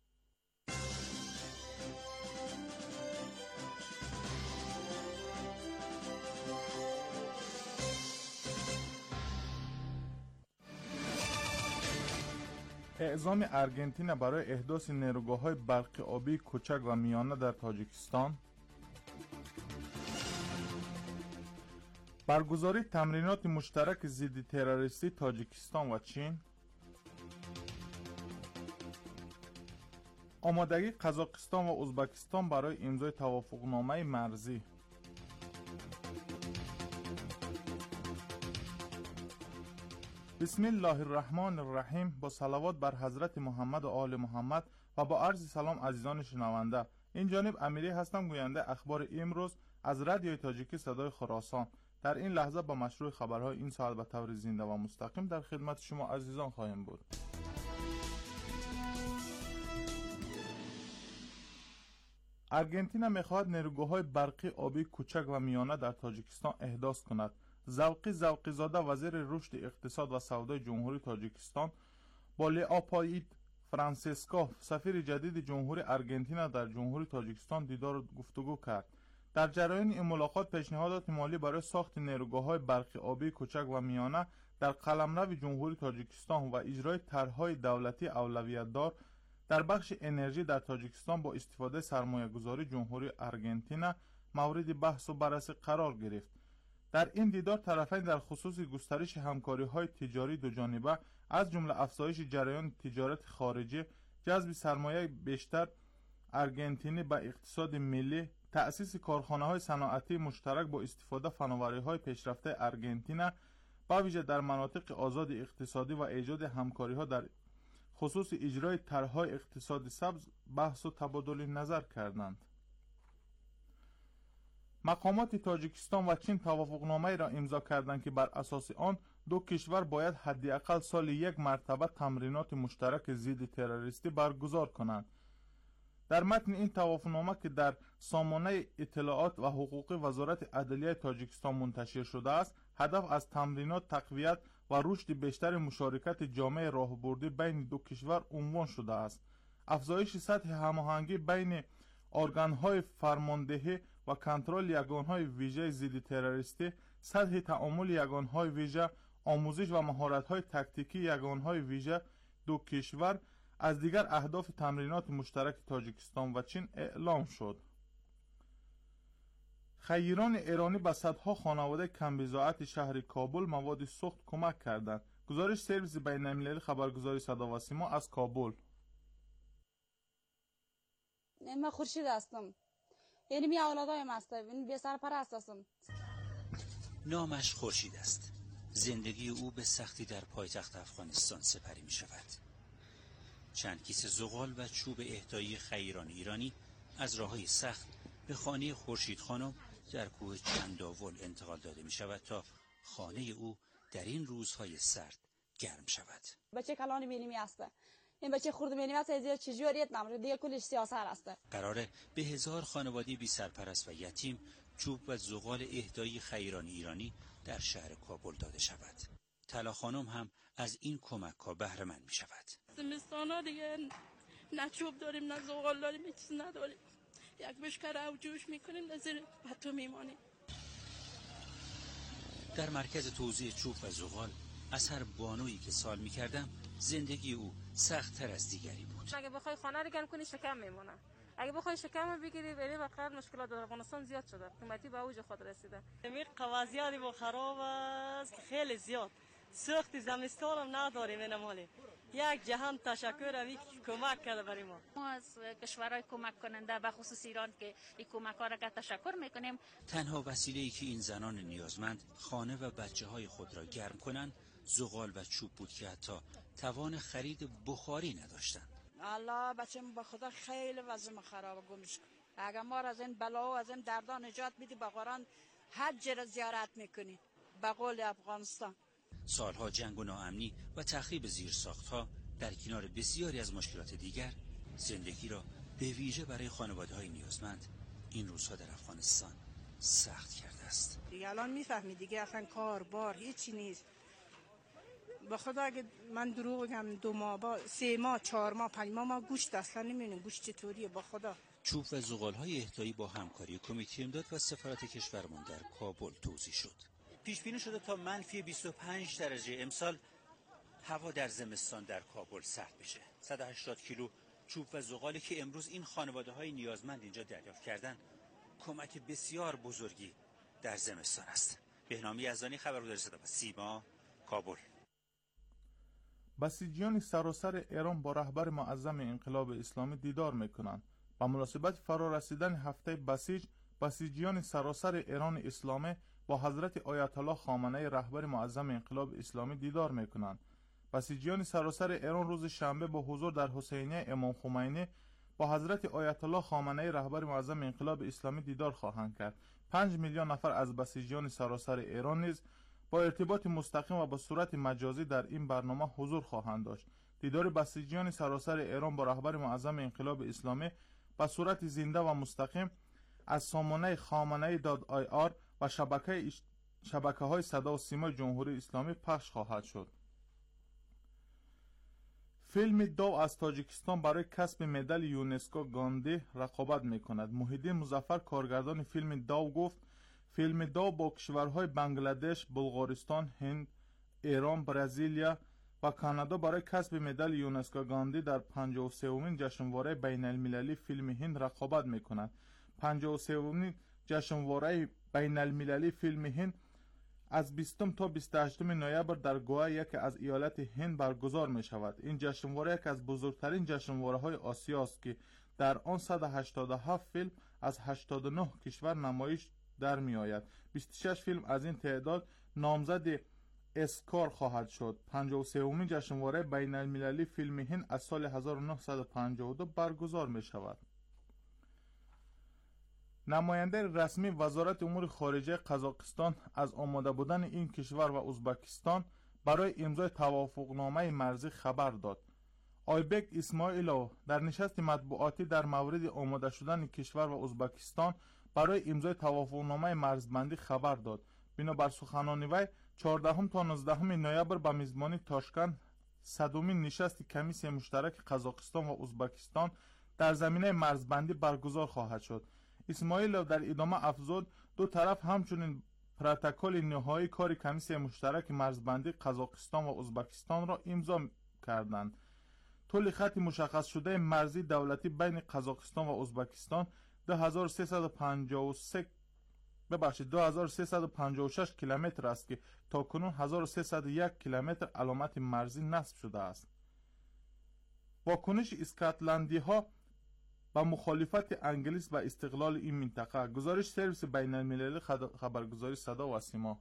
اعزام ارژانتین برای احداث نیروگاه‌های برق آبی کوچک و میانه در تاجیکستان. برگزاری تمرینات مشترک ضد تروریستی تاجیکستان و چین. آمادگی قزاقستان و ازبکستان برای امضای توافقنامه مرزی. بسم الله الرحمن الرحیم. با صلوات بر حضرت محمد و آل محمد و با عرض سلام عزیزان شنونده. این جانب امیری هستم، گوینده اخبار امروز از رادیوی تاجیکی صدای خراسان. در این لحظه با مشروع خبرهای این ساعت به طور زنده و مستقیم در خدمت شما عزیزان خواهیم بود. ارژانتین می‌خواهد نیروگاه‌های برقی آبی کوچک و میانه در تاجیکستان احداث کند. ذوقی ذوقی زاده وزیر رشد اقتصاد و سودای جمهوری تاجیکستان با لیاپایید فرانسیسکو سفیر جدید جمهوری ارژانتین در جمهوری تاجیکستان دیدار و گفتگو کرد. در جریان این ملاقات پیشنهادات مالی برای ساخت نیروگاه‌های برقی آبی کوچک و میانه در قلمرو جمهوری تاجیکستان و اجرای طرح‌های دولتی اولویت‌دار در بخش انرژی در تاجیکستان با استفاده سرمایه‌گذاری جمهوری ارژانتین مورد بحث و بررسی قرار گرفت. در این دیدار طرفین در خصوص گسترش همکاری‌های تجاری دوجانبه از جمله افزایش جریان تجارت خارجی، جذب سرمایه بیشتر ارژانتینی به اقتصاد ملی، تأسیس کارخانه‌های صنعتی مشترک با استفاده فناوری‌های پیشرفته ارژانتین با ویژه در مناطق آزاد اقتصادی و ایجاد همکاری‌ها در خصوص اجرای طرح‌های اقتصاد سبز بحث و تبادل نظر کردند. مقامات تاجیکستان و چین توافقنامه را امضا کردند که بر اساس آن دو کشور باید حداقل سال یک مرتبه تمرینات مشترک ضد تروریستی برگزار کنند. در متن این توافقنامه که در سامانه اطلاعات و حقوق وزارت عدلیه تاجیکستان منتشر شده است، هدف از تمرینات تقویت و رشد بیشتر مشارکت جامعه راهبردی بین دو کشور عنوان شده است. افزایش سطح هماهنگی بین ارگان‌های فرماندهی و کنترل یگانهای ویژه ضد تروریستی، سطح تعامل یگانهای ویژه، آموزش و مهارت‌های تکتیکی یگانهای ویژه دو کشور از دیگر اهداف تمرینات مشترک تاجیکستان و چین اعلام شد. خیران ایرانی به صدها خانواده کم‌بضاعت شهر کابل مواد سوخت کمک کردند. گزارش سرویس بین‌المللی خبرگزاری صدا و سیما از کابل. من خورشید هستم. یعنی می اولادایم هستم. این بی سرپرست هستم. نامش خورشید است. زندگی او به سختی در پایتخت افغانستان سپری می شود. چند کیسه زغال و چوب اهدایی خیران ایرانی از راههای سخت به خانه خورشید خانم در کوه چنداول انتقال داده می شود تا خانه او در این روزهای سرد گرم شود. بچه کلانی مینیمی هسته. این بچه خورده مینیمی هسته از چجوریت نمره دیگه کلش سیاست هسته. قراره به هزار خانواده بی سرپرست و یتیم چوب و زغال اهدایی خیران ایرانی در شهر کابل داده شود. طلا خانم هم از این کمک ها بهره مند می شود. زمستان ها دیگه نه چوب داریم نه زغال داریم، هیچ چیز نداریم. یک بشکره او جوش میکنیم نظر پتو میمانیم. در مرکز توزیع چوب و زغال از هر بانویی که سال میکردم زندگی او سخت تر از دیگری بود. اگه بخوای خانه رو گرم کنی شکم میمونه، اگه بخوای شکم رو بگیری بری وقت مشکلات در افغانستان زیاد شده، قیمتی به اوج خود رسیده. امیر قوازیاری با خراب است خیلی زیاد. سخت زمستان هم نداریم این مالی. یک جهان تشکر امی کمک کرده برای ما. ما از کشورهای کمک کننده به خصوص ایران که این کمک ها را تشکر میکنیم. تنها وسیله‌ای که این زنان نیازمند خانه و بچه های خود را گرم کنند زغال و چوب بود که حتی توان خرید بخاری نداشتند. الله بچه‌م با خدا خیلی وضعم خراب گمش کن. اگر ما را از این بلا و از این دردان نجات میدی به قرآن حج را زیارت میکنی به قول افغانستان. سالها جنگ و ناامنی و تخریب زیرساختها در کنار بسیاری از مشکلات دیگر زندگی را به ویژه برای خانواده‌های نیازمند این روزها در افغانستان سخت کرده است. دیگه الان میفهمی دیگه اصلا کار بار هیچی نیست. به خدا اگه من دروغ بگم دو ماه با سه ماه چهار ماه پنج ماه ما گوشت اصلا نمیبینیم گوشت چطوریه. با خدا چوب و زغال‌های اهدایی با همکاری کمیته امداد و سفارت کشورمان در کابل توزیع شد. پیش بینی شده تا منفی بیست و پنج درجه امسال هوا در زمستان در کابل سرد بشه. صد و هشتاد کیلو چوب و زغالی که امروز این خانواده‌های نیازمند اینجا دریافت کردن کمک بسیار بزرگی در زمستان است. بهنامی یزدانی، خبرگزاری صدا و سیما، کابل. بسیجیان سراسر ایران با رهبر معظم انقلاب اسلامی دیدار میکنند. با مناسبت فرا رسیدن هفته بسیج، بسیجیان سراسر ایران اسلامی با حضرت آیت الله خامنه‌ای رهبر معظم انقلاب اسلامی دیدار میکنند. بسیجیان سراسر ایران روز شنبه با حضور در حسینیه امام خمینی با حضرت آیت الله خامنه‌ای رهبر معظم انقلاب اسلامی دیدار خواهند کرد. پنج میلیون نفر از بسیجیان سراسر ایران نیز با ارتباط مستقیم و با صورت مجازی در این برنامه حضور خواهند داشت. دیدار بسیجیان سراسر ایران با رهبر معظم انقلاب اسلامی با صورت زنده و مستقیم از سامانه خامنه‌ای دات آی آر و شبکه شبکه های صدا و سیما جمهوری اسلامی پخش خواهد شد. فیلم داو از تاجیکستان برای کسب مدال یونسکو گاندی رقابت میکند. محیدین مظفر کارگردان فیلم داو گفت فیلم داو با کشورهای بنگلادش، بلغارستان، هند، ایران، برزیلیا و کانادا برای کسب مدال یونسکو گاندی در پنجاه و سومین جشنواره بین المللی فیلم هند رقابت میکند. پنجاه و سومین جشنواره بین المللی فیلم هند از بیستم تا بیست و هشتم نوامبر در گوا یکی از ایالت هند برگزار می شود. این جشنواره یکی از بزرگترین جشنواره های آسیا است که در آن صد و هشتاد و هفت فیلم از هشتاد و نه کشور نمایش در می آید. بیست و شش فیلم از این تعداد نامزد اسکار خواهد شد. پنجاه و سومین جشنواره بین المللی فیلم هند از سال هزار و نهصد و پنجاه و دو برگزار می شود. نماینده رسمی وزارت امور خارجه قزاقستان از آماده بودن این کشور و ازبکستان برای امضای توافقنامه مرزی خبر داد. آیبک اسماعیلوف در نشست مطبوعاتی در مورد آماده شدن کشور و ازبکستان برای امضای توافقنامه مرزبندی خبر داد. بنابر سخنان وی چهاردهم تا نوزدهم نوامبر به میزبانی تاشکند صدمین نشست کمیسیون مشترک قزاقستان و ازبکستان در زمینه مرزبندی برگزار خواهد شد. اسماعیلوف در ادامه افزود دو طرف همچنین پروتکل نهایی کار کمیسیون مشترک مرزبندی قزاقستان و ازبکستان را امضا کردند. طول خط مشخص شده مرزی دولتی بین قزاقستان و ازبکستان دو هزار و سیصد و پنجاه و سه ببخشید دو هزار و سیصد و پنجاه و شش کیلومتر است که تاکنون هزار و سیصد و یک کیلومتر علامت مرزی نصب شده است. واکنش اسکاتلندی ها با مخالفت انگلیس و استقلال این منطقه. گزارش سرویس بین المللی خبرگزاری صدا و سیما.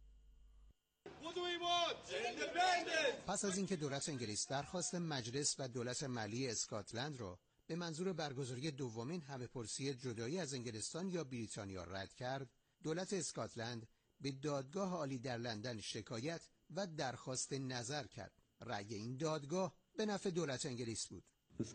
پس از اینکه دولت انگلیس درخواست مجلس و دولت ملی اسکاتلند را به منظور برگزاری دومین همه‌پرسی جدایی از انگلستان یا بریتانیا رد کرد، دولت اسکاتلند به دادگاه عالی در لندن شکایت و درخواست نظر کرد. رأی این دادگاه به نفع دولت انگلیس بود.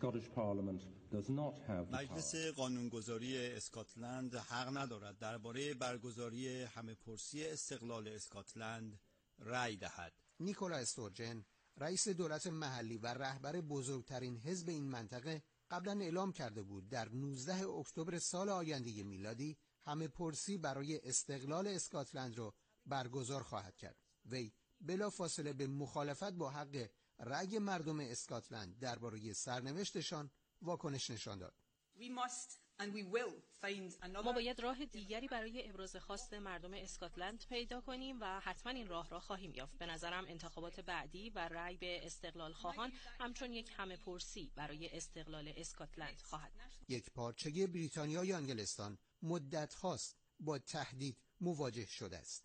مجلس قانونگذاری اسکاتلند حق ندارد درباره برگزاری همه‌پرسی استقلال اسکاتلند رأی دهد. نیکولا استورجن، رئیس دولت محلی و رهبر بزرگترین حزب این منطقه، قبلا اعلام کرده بود در نوزدهم اکتبر سال آینده میلادی همه‌پرسی برای استقلال اسکاتلند را برگزار خواهد کرد. وی بلافاصله به مخالفت با حق رأی مردم اسکاتلند درباره سرنوشتشان واکنش نشان داد. ما باید راه دیگری برای ابراز خواست مردم اسکاتلند پیدا کنیم و حتما این راه را خواهیم یافت. به نظرم انتخابات بعدی و رأی به استقلال خواهان همچون یک همه‌پرسی برای استقلال اسکاتلند خواهد. یک پارچگی بریتانیا یا انگلستان مدت هاست با تهدید مواجه شده است.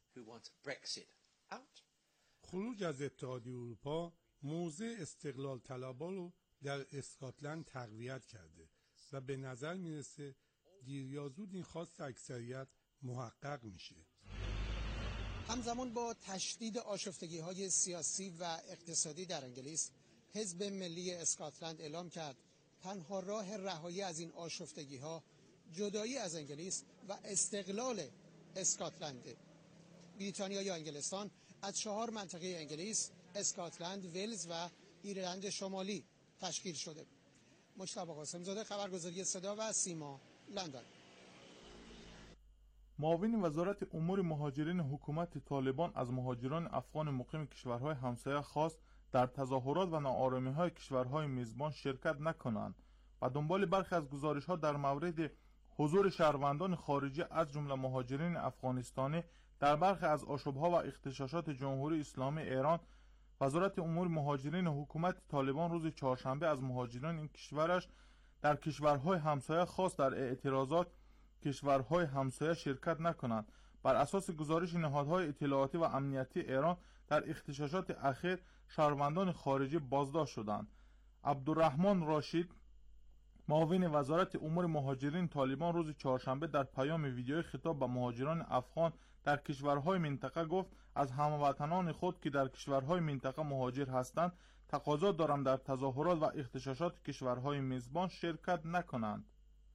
خروج از اتحادیه اروپا موضع استقلال طلبان رو در اسکاتلند تقویت کرده و به نظر میرسه دیر یا زود این خواست اکثریت محقق میشه. همزمان با تشدید آشفتگی‌های سیاسی و اقتصادی در انگلیس، حزب ملی اسکاتلند اعلام کرد تنها راه رهایی از این آشفتگی‌ها جدایی از انگلیس و استقلال اسکاتلند. بریتانیا یا انگلستان از چهار منطقه انگلیس، اسکاتلند، ولز و ایرلند شمالی تشکیل شده. مجتبی قاسم‌زاده، خبرگزاری صدا و سیما، لندن. معاون وزارت امور مهاجرین حکومت طالبان از مهاجران افغان مقیم کشورهای همسایه خواست در تظاهرات و ناآرامی‌های کشورهای میزبان شرکت نکنند و دنبال برخی از گزارش‌ها در مورد حضور شهروندان خارجی از جمله مهاجرین افغانستانی در برخی از آشوب‌ها و اغتشاشات جمهوری اسلامی ایران، وزارت امور مهاجرین حکومت طالبان روز چهارشنبه از مهاجران این کشورش در کشورهای همسایه خواست در اعتراضات کشورهای همسایه شرکت نکنند. بر اساس گزارش نهادهای اطلاعاتی و امنیتی ایران در اغتشاشات اخیر شهروندان خارجی بازداشت شدند. عبدالرحمن راشد، معاون وزارت امور مهاجرین طالبان، روز چهارشنبه در پیام ویدیویی خطاب به مهاجران افغان در کشورهای منطقه گفت از هموطنان خود که در کشورهای منطقه مهاجر هستند تقاضا دارم در تظاهرات و اغتشاشات کشورهای میزبان شرکت نکنند.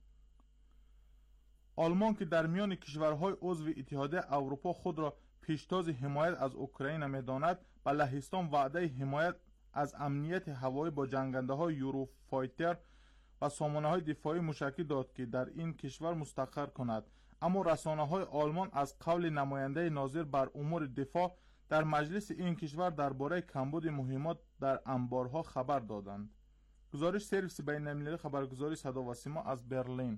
آلمان که در میان کشورهای عضو اتحادیه اروپا خود را پیشتاز حمایت از اوکراین می‌داند، به لهستان وعده حمایت از امنیت هوایی با جنگنده های یوروفایتر و سامانه های دفاعی موشکی داد که در این کشور مستقر کند. اما رسانه های آلمان از قول نماینده ناظر بر امور دفاع در مجلس این کشور درباره کمبود مهمات در انبارها خبر دادند. گزارش سرویس بین المللی خبرگزاری صدا و سیما از برلین.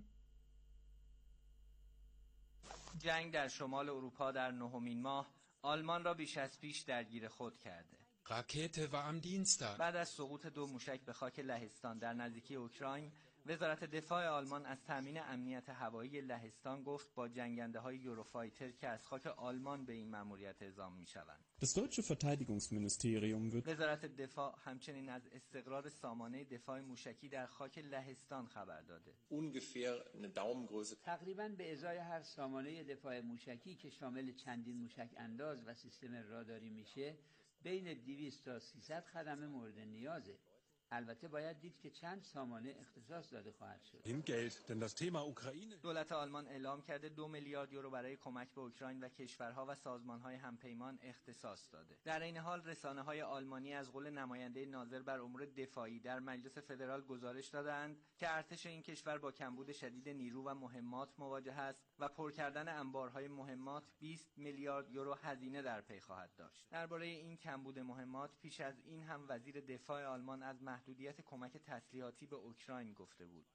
جنگ در شمال اروپا در نهمین ماه آلمان را بیش از پیش درگیر خود کرده. Rakete war am Dienstag. بعد از سقوط دو موشک به خاک لهستان در نزدیکی اوکراین، وزارت دفاع آلمان از تامین امنیت هوایی لهستان گفت با جنگنده‌های یوروفایتر که از خاک آلمان به این مأموریت اعزام می‌شوند. Das deutsche Verteidigungsministerium wird وزارت دفاع همچنین از استقرار سامانه دفاع موشکی در خاک لهستان خبر داده. ungefähr eine Daumengröße. تقریباً به ازای هر سامانه دفاع موشکی که شامل چندین موشک انداز و سیستم راداری میشه، بین دویست تا سیصد خدمه مورد نیازه. البته باید دید که چند سامانه اختصاص داده خواهد شد. دولت آلمان اعلام کرده دو میلیارد یورو برای کمک به اوکراین و کشورها و سازمانهای همپیمان اختصاص داده. در این حال رسانه‌های آلمانی از قول نماینده ناظر بر امور دفاعی در مجلس فدرال گزارش دادند که ارتش این کشور با کمبود شدید نیرو و مهمات مواجه است و پر کردن انبارهای مهمات بیست میلیارد یورو هزینه در پی خواهد داشت. درباره این کمبود مهمات پیش از این هم وزیر دفاع آلمان از محدودیت کمک تسلیحاتی به اوکراین گفته بود.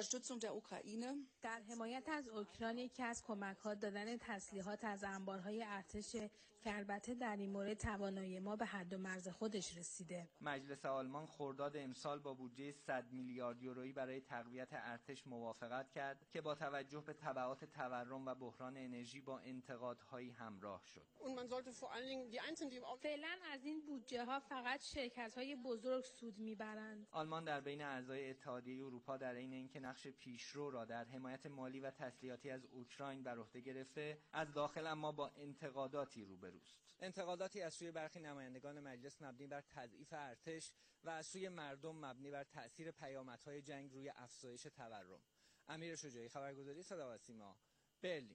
در حمایت از اوکراین یکی از کمک‌ها دادن تسلیحات از انبارهای ارتش که البته در این مورد توانایی ما به حد و مرز خودش رسیده. مجلس آلمان خرداد امسال با بودجه صد میلیارد یورویی برای تقویت ارتش موافقت کرد که با توجه به تبعات تورم و بحران انرژی با انتقادهایی همراه شد. فعلا از این بودجه ها فقط شرکت‌های بزرگ سود میبرند. آلمان در بین اعضای اتحادیه اروپا در عین اینکه نقش پیشرو را در حمایت مالی و تسلیحاتی از اوکراین بر عهده گرفته، از داخل اما با انتقاداتی روبروست. انتقاداتی از سوی برخی نمایندگان مجلس مبنی بر تضعیف ارتش و از سوی مردم مبنی بر تأثیر پیامدهای جنگ روی افزایش تورم. امیر شجاعی، خبرگزاری صدا و سیما، برلین.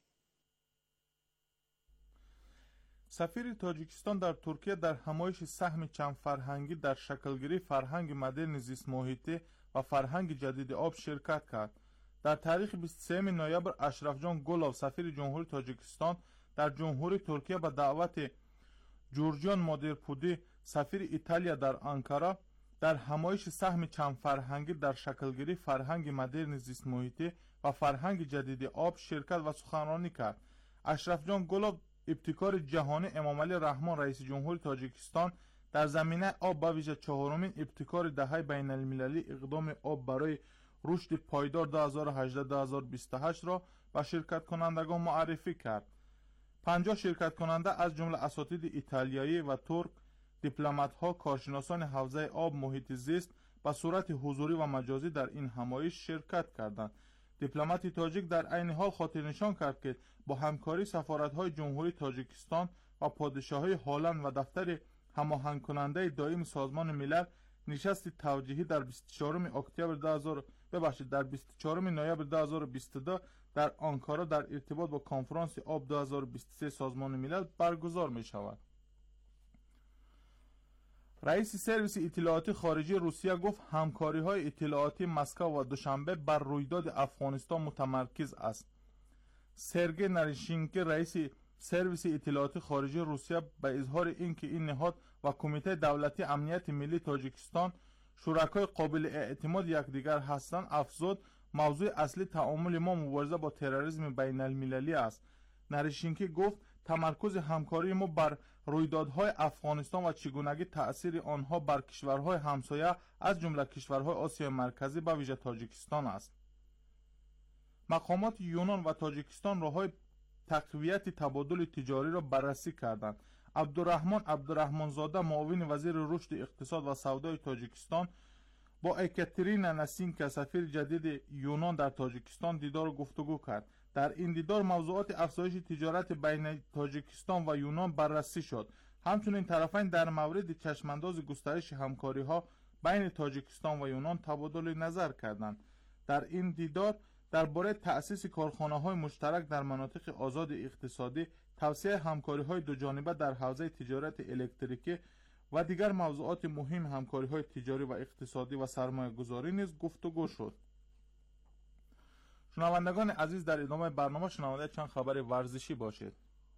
سفیر تاجیکستان در ترکیه در همایش سهم چند فرهنگی در شکلگیری فرهنگ مدرن زیست محیطی و فرهنگ جدید آب شرکت کرد. در تاریخ بیست و سوم نوامبر اشرف جان گلاب، سفیر جمهوری تاجیکستان در جمهوری ترکیه به دعوت جورجیان مادرپودی، سفیر ایتالیا در آنکارا، در همایش سهم چند فرهنگی در شکلگیری فرهنگ مدرن زیست محیطی و فرهنگ جدید آب شرکت و سخنرانی کرد. اشرف جان گلاب ابتکار جهانی امام علی رحمان رئیس جمهوری تاجیکستان در زمینه آب به ویژه چهارمین ابتکار دهه بین المللی اقدام آب برای رشد پایدار دو هزار و هجده تا دو هزار و بیست و هشت را به شرکت کنندگان معرفی کرد. پنجاه شرکت کننده از جمله اساتید ایتالیایی و ترک، دیپلمات‌ها، کارشناسان حوزه آب محیط زیست به صورت حضوری و مجازی در این همایش شرکت کردند. دیپلمات تاجیک در عین حال خاطر نشان کرد که با همکاری سفارت‌های جمهوری تاجیکستان و پادشاهی هلند و دفتر هماهنگ کننده دائم سازمان ملل نشست توجیهی در بیست و چهارم اکتبر دو هزار ببخشید در بیست و چهارم نوامبر دو هزار و بیست و دو در آنکارا در ارتباط با کنفرانس آب دو هزار و بیست و سه سازمان ملل برگزار می شود. رئیس سرویس اطلاعاتی خارجی روسیه گفت همکاری های اطلاعاتی مسکو و دوشنبه بر رویداد افغانستان متمرکز است. سرگئی نریشینکی رئیس سرویس اطلاعاتی خارجی روسیه به اظهار اینکه این نهاد و کمیته دولتی امنیت ملی تاجیکستان شرکای قابل اعتماد یکدیگر هستند افزود موضوع اصلی تعامل ما مبارزه با تروریسم بین المللی است. نریشینکی گفت تمرکز همکاری ما بر رویدادهای افغانستان و چگونگی تأثیر آنها بر کشورهای همسایه از جمله کشورهای آسیای مرکزی به ویژه تاجیکستان است. مقامات یونان و تاجیکستان راههای تقویت تبادل تجاری را بررسی کردند. عبدالرحمن عبدالرحمنزاده معاون وزیر رشد اقتصاد و سودای تاجیکستان با اکاترینا ناسینکا سفیر جدید یونان در تاجیکستان دیدار و گفتگو کرد. در این دیدار موضوعات افزایش تجارت بین تاجیکستان و یونان بررسی شد. همچنین طرفین در مورد چشمانداز گسترش همکاری ها بین تاجیکستان و یونان تبادل نظر کردند. در این دیدار درباره تأسیس کارخانه‌های مشترک در مناطق آزاد اقتصادی، توسعه همکاری‌های دوجانبه در حوزه تجارت الکتریکی و دیگر موضوعات مهم همکاری‌های تجاری و اقتصادی و سرمایه‌گذاری نیز گفتگو شد. شنوندگان عزیز، در ادامه برنامه شنونده چند خبر ورزشی باشید.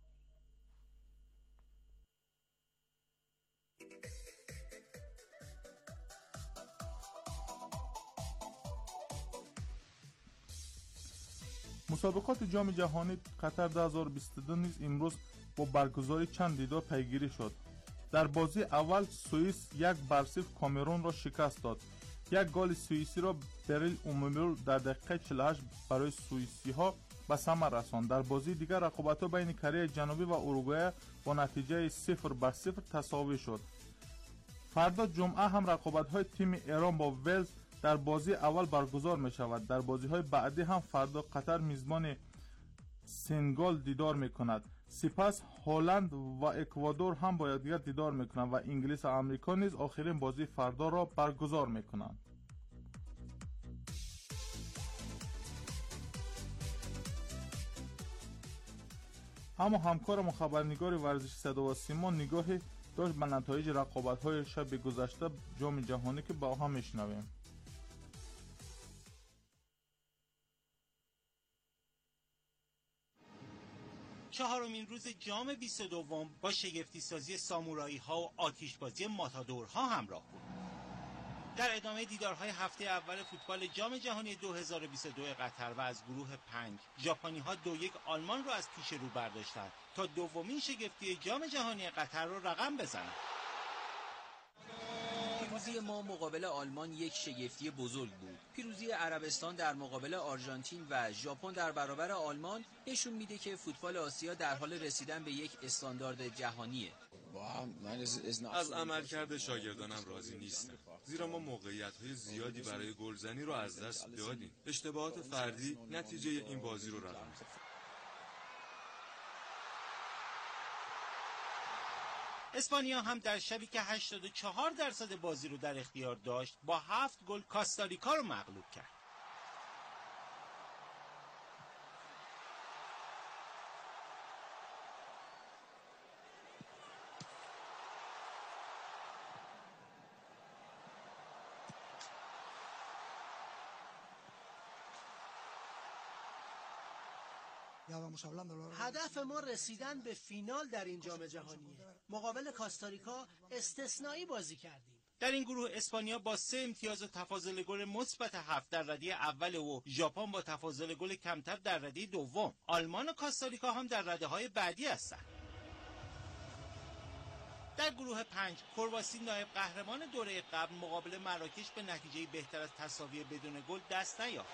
مسابقات جام جهانی قطر دو هزار و بیست و دو نیز امروز با برگزاری چند دیدار پیگیری شد. در بازی اول سوئیس یک بر صفر کامرون را شکست داد. یک گل سوئیسی را بریل اومومول در دقیقه چهل و هشت برای سوئیسی ها به ثمر رساند. در بازی دیگر رقابت‌ها بین کره جنوبی و اروگوئه با نتیجه صفر بر صفر تساوی شد. فردا جمعه هم رقابت‌های تیم ایران با ولز در بازی اول برگزار می شود. در بازی های بعدی هم فردا قطر میزبان سنگال دیدار می کند. سپس هلند و اکوادور هم با یکدیگر دیدار می کنند و انگلیس و آمریکا نیز آخرین بازی فردا را برگزار می کنند. اما همکارم و خبرنگار ورزشی صدا و سیما نگاهی داشت به نتایج رقابت‌های شب گذشته جام جهانی که با هم میشنویم. چهارمین روز جام بیست و دو با شگفتی سازی سامورایی ها و آتشبازی ماتادورها همراه بود. در ادامه دیدارهای هفته اول فوتبال جام جهانی دو هزار و بیست و دو قطر و از گروه پنج ژاپنی ها دو یک آلمان را از پیش رو برداشتند تا دومین شگفتی جام جهانی قطر را رقم بزنند. پیروزی ما مقابل آلمان یک شگفتی بزرگ بود. پیروزی عربستان در مقابل آرژانتین و ژاپن در برابر آلمان نشون میده که فوتبال آسیا در حال رسیدن به یک استاندارد جهانیه. از عملکرد شاگردانم راضی نیستم، زیرا ما موقعیت‌های زیادی برای گلزنی رو از دست دادیم. اشتباهات فردی نتیجه این بازی رو رقم زد. اسپانیا هم در شبی که هشتاد و چهار درصد بازی رو در اختیار داشت با هفت گل کاستاریکا رو مغلوب کرد. هدف ما رسیدن به فینال در این جام جهانیه. مقابل کاستاریکا استثنایی بازی کردیم. در این گروه اسپانیا با سه امتیاز و تفاضل گل مثبت هفت در رده اول و ژاپن با تفاضل گل کمتر در رده دوم. آلمان و کاستاریکا هم در رده های بعدی هستند. در گروه پنج کرواسی نایب قهرمان دوره قبل مقابل مراکش به نتیجه بهتر از تساوی بدون گل دست نیافت.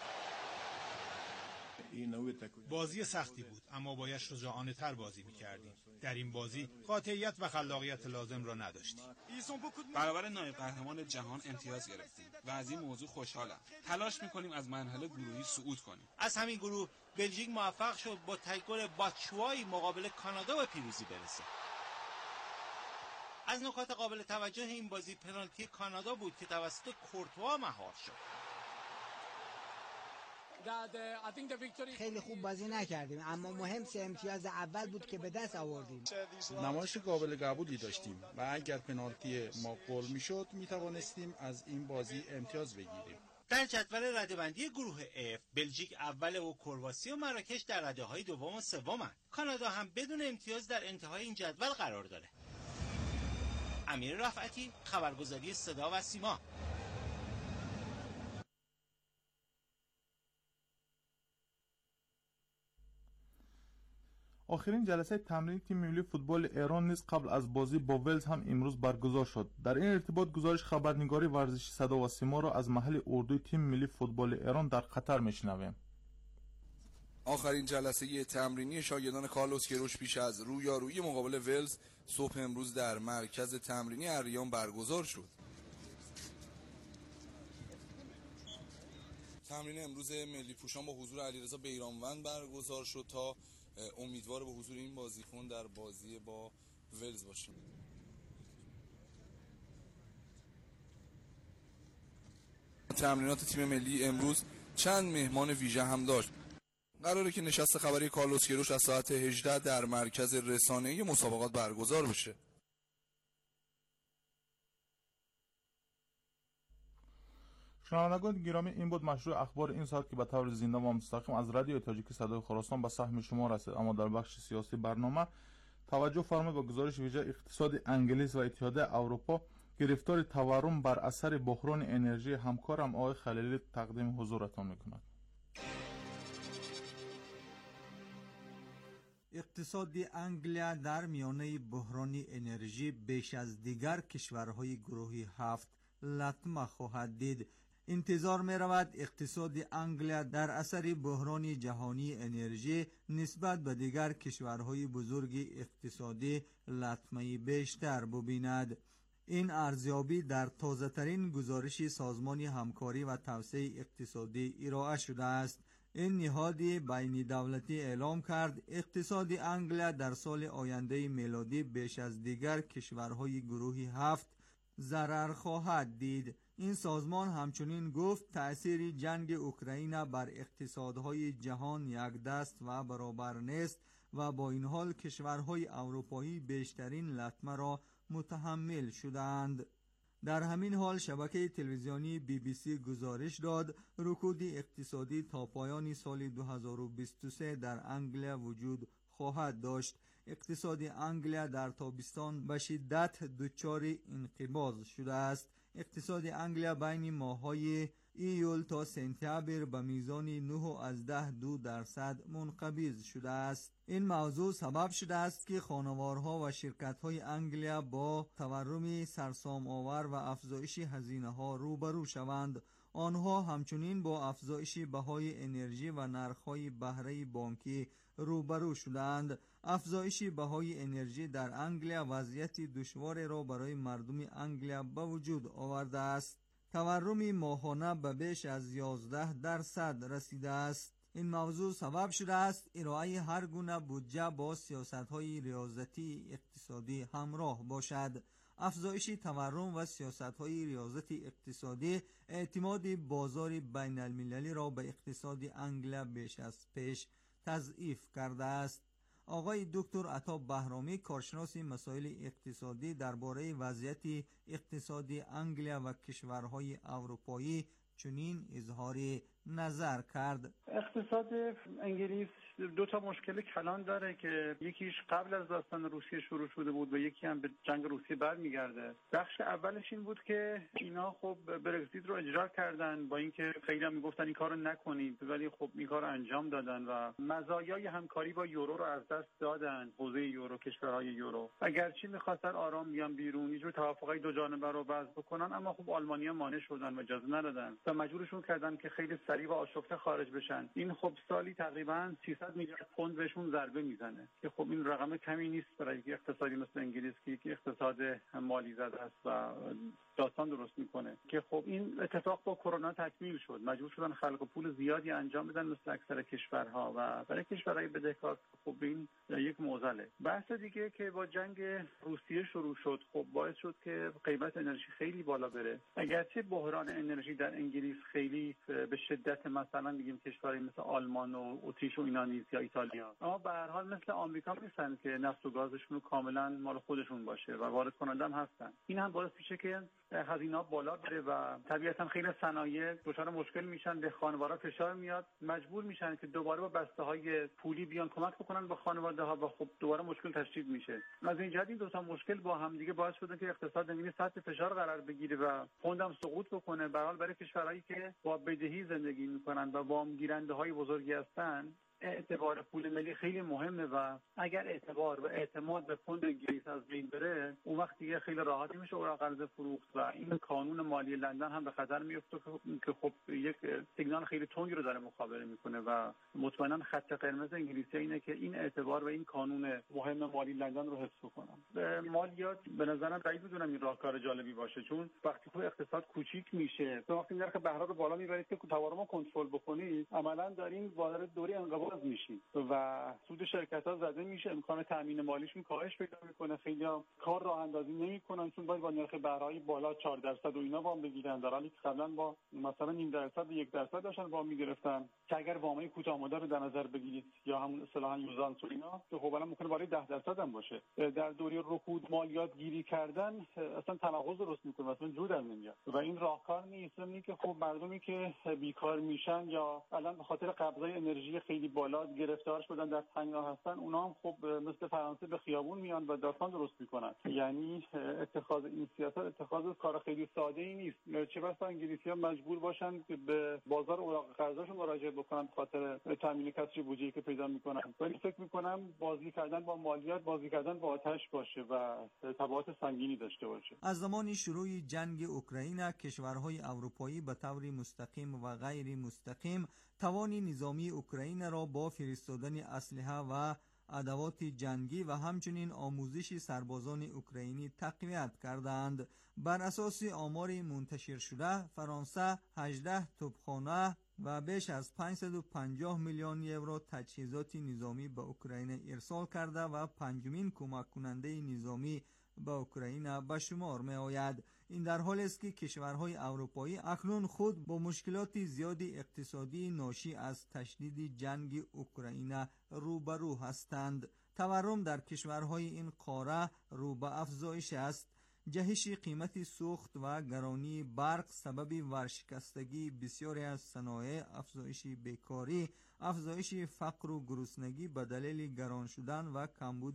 بازی سختی بود، اما باید شجاعانه تر بازی می‌کردیم. در این بازی قاطعیت و خلاقیت لازم را نداشتیم. برابر نایب قهرمان جهان امتیاز گرفتیم و از این موضوع خوشحالم. تلاش می‌کنیم از مرحله گروهی صعود کنیم. از همین گروه بلژیک موفق شد با تک گل باتشوایی مقابل کانادا به پیروزی برسه. از نکات قابل توجه این بازی پنالتی کانادا بود که توسط کورتوا مهار شد. خیلی خوب بازی نکردیم، اما مهم سه امتیاز اول بود که به دست آوردیم. نمایش قابل قبولی داشتیم و اگر پنالتی ما گل میشد میتوانستیم از این بازی امتیاز بگیریم. در جدول رده‌بندی گروه F بلژیک اول و کرواسی و مراکش در رده‌های دوم و سومند. کانادا هم بدون امتیاز در انتهای این جدول قرار داره. امیر رفعتی، خبرگزاری صدا و سیما. آخرین جلسه تمرین تیم ملی فوتبال ایران نیز قبل از بازی با ولز هم امروز برگزار شد. در این ارتباط گزارش خبرنگاری ورزشی صدا و سیما را از محل اردوی تیم ملی فوتبال ایران در قطر میشنویم. آخرین جلسه تمرینی شاگردان کارلوس کیروش پیش از رویارویی مقابل ولز صبح امروز در مرکز تمرینی اریان برگزار شد. تمرین امروز ملی پوشان با حضور علیرضا بیرانوند برگزار شد تا امیدوار به حضور این بازیکن در بازی با ولز باشیم. تمرینات تیم ملی امروز چند مهمان ویژه هم داشت. قراره که نشست خبری کارلوس کیروش از ساعت هجده در مرکز رسانه‌ای مسابقات برگزار بشه. شنوندگان گرامی، این بود مشروع اخبار این ساعت که به طور زنده و مستقیم از رادیو تاجیکی صدای خراسان به سهم شما رسید. اما در بخش سیاسی برنامه توجه فرمایید به گزارش ویژه اقتصادی انگلیس و اتحادیه اروپا گرفتار تورم بر اثر بحران انرژی. همکارم آقای خلیلی تقدیم حضورتان میکند. اقتصاد انگلیا در میانه بحران انرژی بیش از دیگر کشورهای گروه هفت لطمه خواهد دید. انتظار می رود اقتصاد انگلیا در اثر بحران جهانی انرژی نسبت به دیگر کشورهای بزرگ اقتصادی لطمه بیشتر ببیند. این ارزیابی در تازه ترین گزارش سازمان همکاری و توسعه اقتصادی ارائه شده است. این نهاد بین دولتی اعلام کرد اقتصاد انگلیا در سال آینده میلادی بیش از دیگر کشورهای گروه هفت ضرر خواهد دید. این سازمان همچنین گفت تأثیر جنگ اوکراین بر اقتصادهای جهان یک دست و برابر نیست و با این حال کشورهای اروپایی بیشترین لطمه را متحمل شدند. در همین حال شبکه تلویزیونی بی بی سی گزارش داد رکود اقتصادی تا پایان سال دو هزار و بیست و سه در انگلیا وجود خواهد داشت. اقتصاد انگلیا در تابستان به شدت دچار انقباض شده است. اقتصاد انگلیا بین ماه‌های ایول تا سپتامبر به میزان نه از ده دو درصد منقبض شده است. این موضوع سبب شده است که خانوارها و شرکت‌های انگلیا با تورم سرسام آور و افزایش هزینه‌ها روبرو شوند. آنها همچنین با افزایش بهای انرژی و نرخ‌های بهره بانکی روبرو شدند. افزایش بهای انرژی در انگلیا وضعیت دشواری را برای مردم انگلیا به وجود آورده است. تورم ماهانه به بیش از یازده درصد رسیده است. این موضوع سبب شده است ارائه هر گونه بودجه با سیاست‌های ریاضتی اقتصادی همراه باشد. افزایش تورم و سیاست‌های ریاضتی اقتصادی اعتماد بازار بین المللی را به اقتصاد انگلیا بیش از پیش تضعیف کرده است. آقای دکتر عطا بهرامی کارشناس مسائل اقتصادی درباره وضعیت اقتصادی انگلیا و کشورهای اروپایی چنین اظهار نظر کرد. اقتصاد انگلیس دو تا مشکل کلان داره که یکیش قبل از داستان روسیه شروع شده بود و یکی هم به جنگ روسیه برمیگرده. بخش اولش این بود که اینا خب برگزیت رو اجرا کردن، با اینکه خیلی هم میگفتن این کارو نکنید ولی خب این کارو انجام دادن و مزایای همکاری با یورو رو از دست دادن. حوزه یورو، کشورهای یورو اگرچه می‌خواستن آرام بیان بیرون، یه جور توافقای دو جانبه رو وضع بکنن، اما خب آلمانی‌ها مانع شدن و اجازه ندادن و مجبورشون کردن که خیلی سریع و آشفته خارج بشن. این خب سالی تقریبا سیصد میلیارد پوند بهشون ضربه میزنه که خب این رقم کمی نیست برای یک اقتصادی مثل انگلیس که یک اقتصاد مالی زده است و داستان درست میکنه. که خب این اتفاق با کرونا تکمیل شد، مجبور شدن خلق پول زیادی انجام بدن مثل اکثر کشورها و برای کشورهای بدهکار خب این یک معضله. بحث دیگه که با جنگ روسیه شروع شد خب باعث شد که قیمت انرژی خیلی بالا بره. اگرچه بحران انرژی در انگلیس خیلی به شدت شدت مثلا میگیم کشورهای مثل آلمان و اتریش و اینا نیست یا ایتالیا، اما به هر حال مثل آمریکا نیستن که نفت و گازشون کاملا مال خودشون باشه و وارد کننده هم هستن. این هم باعث میشه که هزینه‌ها بالا بره و طبیعتا خیلی صنایع دچار مشکل میشن، به خانوارها فشار میاد، مجبور میشن که دوباره با بسته‌های پولی بیان کمک بکنن به خانواده‌ها و خب دوباره مشکل تشدید میشه. از این جهت این دو تا مشکل با هم دیگه باعث شده که اقتصاد زمینی تحت فشار قرار بگیره و پوند هم سقوط بکنه. به هر حال برای کشورهایی که با بدهی زندگی میکنن و وام گیرنده‌های بزرگی هستن، اعتبار پول ملی خیلی مهمه و اگر اعتبار و اعتماد به پوند انگلیس از بین بره، اون وقت دیگه خیلی راحت میشه اوراق قرضه فروخت و این قانون مالی لندن هم به خطر میفته که خب یک سیگنال خیلی تندی رو داره مخابره میکنه و مطمئنا خط قرمز انگلیسی اینه که این اعتبار و این قانون مهم مالی لندن رو حفظ کنن. مالیات به نظرم بعید میدونم این راهکار جالبی باشه، چون وقتی که اقتصاد کوچیک میشه، وقتی نرخ بهره رو بالا میبرید که تورم رو کنترل بکنید، عملاً دارین وارد دوره انقباض میشین و سود شرکت ها زده میشه، امکان تامین مالیشون کاهش پیدا میکنه، خیلی ها کار راه اندازی نمیکنن چون باید با نرخ بهره‌ای بالا چهار درصد و اینا وام بگیرن، در حالی که قبلا با مثلا نیم درصد و یک درصد داشتن وام میگرفتن که اگر وامای کوتاه مدت رو در نظر بگیرید یا همون اصطلاحاً یوزانس و اینا که خب الان ممکنه بالای ده درصد هم باشه، در دوره رکود مالیات گیری کردن اصلا تناقض درست میکنه، اصلا جور در نمیاد و این راهکار نیست. اینه که خب مردمی که بیکار میشن یا الان به خاطر قبضای انرژی خیلی بالا گرفتار شدن در تنگنا هستن، اونا هم خب مثل فرانسه به خیابون میان و داستان درست میکنن. یعنی اتخاذ این سیاست اتخاذ کار خیلی ساده ای نیست، چه بسا انگلیسی‌ها مجبور باشن که به بازار اوراق قرضه‌شون مراجعه بکنن به خاطر تامین کسری بودجه‌ای که پیدا میکنن. ولی فکر میکنم بازی کردن با مالیات بازی کردن با آتش باشه و تبعات سنگینی داشته باشه. از زمان شروع جنگ اوکراین، کشورهای اروپایی به طور مستقیم و غیر مستقیم توان نظامی اوکراین را با فرستادن اسلحه و ادوات جنگی و همچنین آموزش سربازان اوکراینی تقویت کردند. بر اساس آمار منتشر شده، فرانسه هجده توپخانه و بیش از پانصد و پنجاه میلیون یورو تجهیزات نظامی به اوکراین ارسال کرده و پنجمین کمک کننده نظامی به اوکراین به شمار می آید. این در حالی است که کشورهای اروپایی اکنون خود با مشکلات زیاد اقتصادی ناشی از تشدید جنگ اوکراین روبرو هستند. تورم در کشورهای این قاره رو به افزایش است. جهش قیمت سوخت و گرانی برق سبب ورشکستگی بسیاری از صنایع، افزایش بیکاری، افزایش فقر و گرسنگی به دلیل گران شدن و کمبود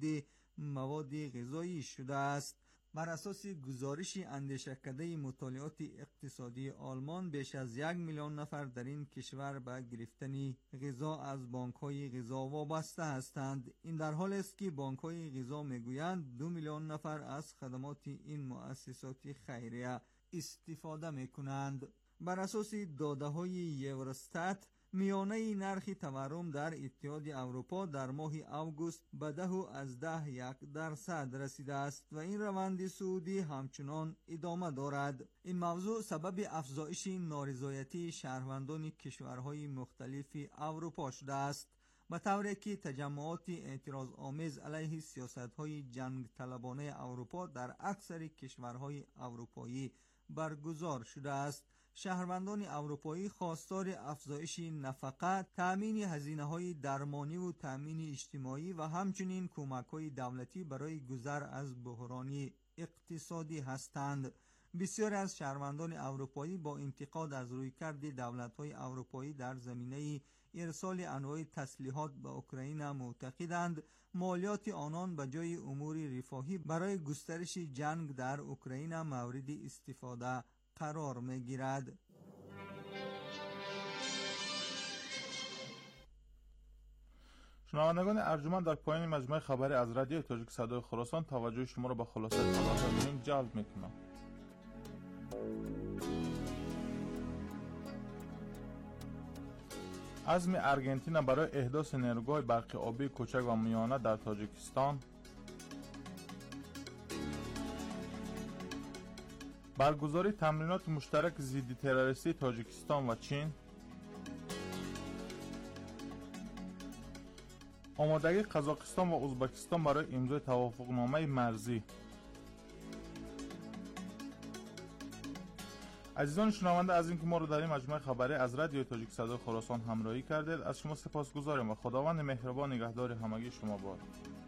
مواد غذایی شده است. بر اساس گزارش اندیشکده مطالعات اقتصادی آلمان، بیش از یک میلیون نفر در این کشور به گرفتن غذا از بانک‌های غذا وابسته هستند. این در حالی است که بانک‌های غذا میگویند دو میلیون نفر از خدمات این مؤسسات خیریه استفاده میکنند. بر اساس داده‌های یوروستات، میانه نرخ تورم در اتحاد اروپا در ماه اوگوست به ده از ده یک درصد رسیده است و این روند صعودی همچنان ادامه دارد. این موضوع سبب افزایش نارضایتی شهروندان کشورهای مختلف اروپا شده است، به طوری که تجمعات اعتراض آمیز علیه سیاست‌های جنگ طلبانه اروپا در اکثر کشورهای اروپایی برگزار شده است. شهروندان اروپایی خواستار افزایش نفقه، تأمین هزینه‌های درمانی و تأمین اجتماعی و همچنین کمک‌های دولتی برای گذر از بحران اقتصادی هستند. بسیاری از شهروندان اروپایی با انتقاد از رویکرد دولت‌های اروپایی در زمینه ارسال انواع تسلیحات به اوکراین معتقدند مالیات آنان به جای امور رفاهی برای گسترش جنگ در اوکراین مورد استفاده قرار می‌گیرد. شنوندگان ارجمند، در پایان مجموعه خبری از رادیو تاجیک صدای خراسان توجه شما را به خلاصه خبرها جلب می‌کنم. عزم ارژانتین برای احداث نیروگاه برق آبی کوچک و میانه در تاجیکستان، برگزاری تمرینات مشترک ضد تروریستی تاجیکستان و چین، آمادگی قزاقستان و ازبکستان برای امضای توافقنامه مرزی، عزیزان شنونده از اینکه ما رو در این مجموعه خبری از رادیو تاجیک صدای خراسان همراهی کردید از شما سپاسگزاریم و خداوند مهربان نگهدار همگی شما باد.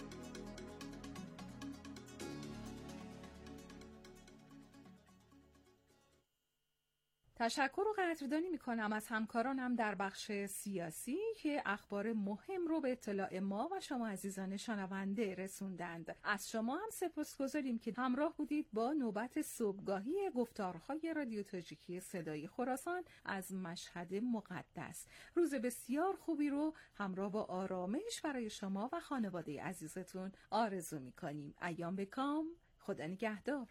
تشکر و قدردانی میکنم از همکارانم در بخش سیاسی که اخبار مهم رو به اطلاع ما و شما عزیزان شنونده رسوندند. از شما هم سپاسگزاریم که همراه بودید با نوبت صبحگاهی گفتارهای رادیو تاجیکی صدای خراسان از مشهد مقدس. روز بسیار خوبی رو همراه با آرامش برای شما و خانواده عزیزتون آرزو میکنیم. ایام بکام، خدا نگهدار.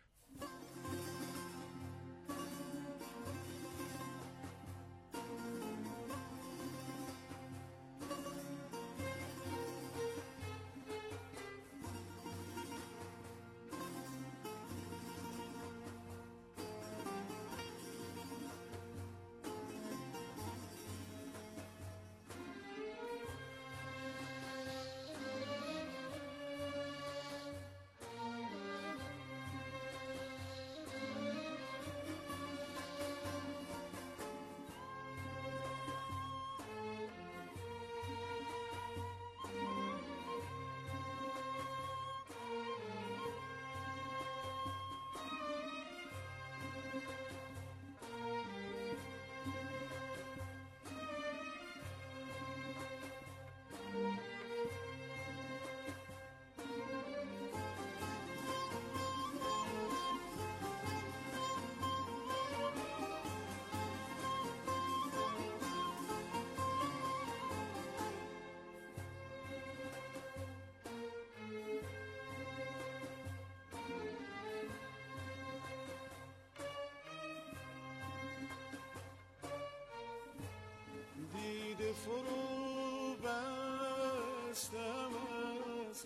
فرو بستم از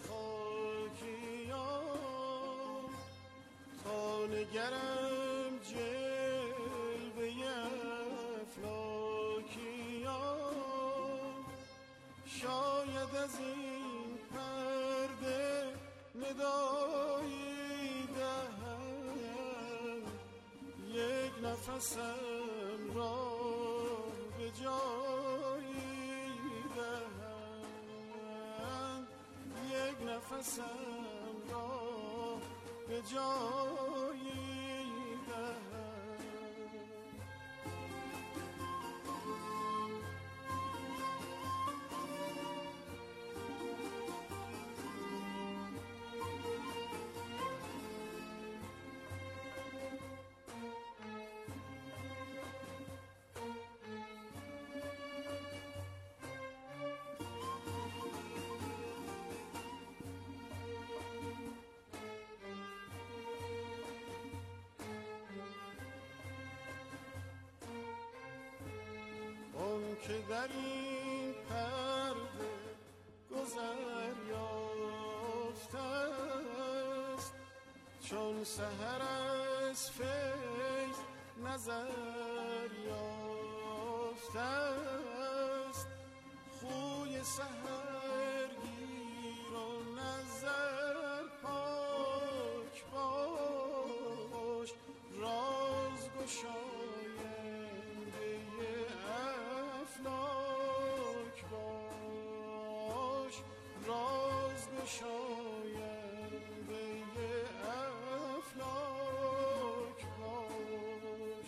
خاکیان تا نگرم جلوه افلاکیان شاید از این پرده ندایی دهم یک نفسم را به جایی دهم یک نفسم را به جایی که در این پرده گذر یافته است چون سحر از فیض نظر یافته است خوی سحرگیر و نظر پاک باش راز گشای شاینده افلاک باش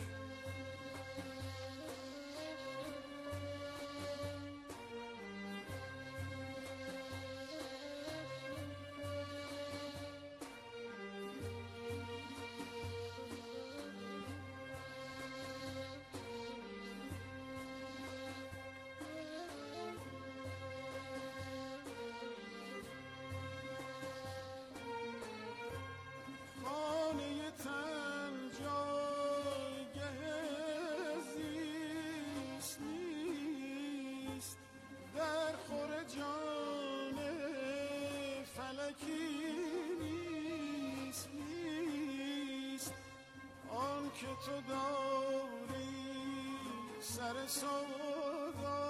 که تو داری سر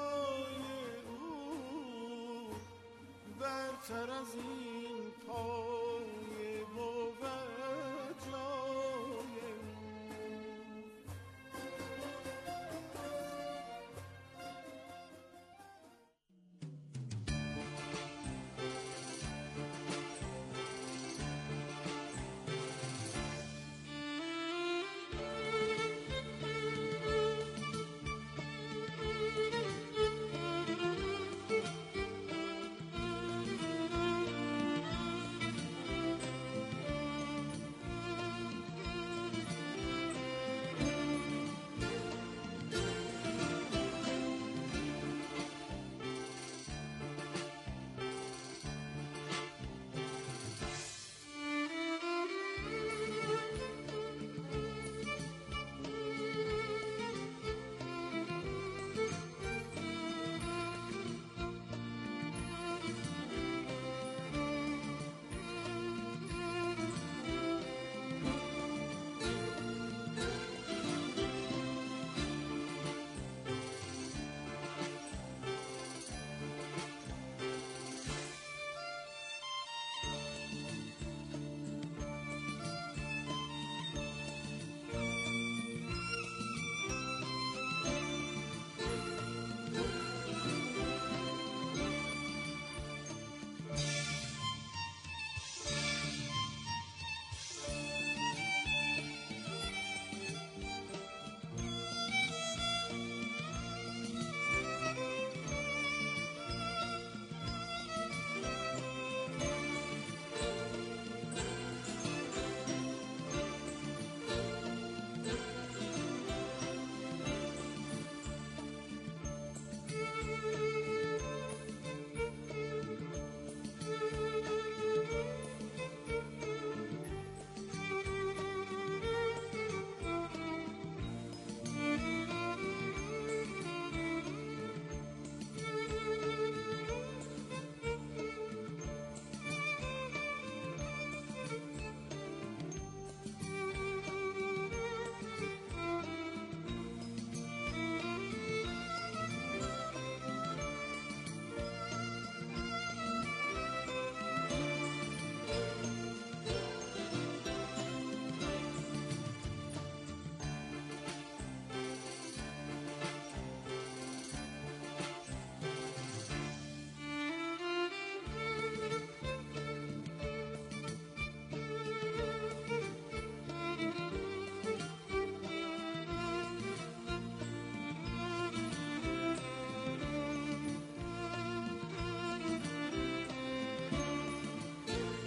سودای او برتر از این پا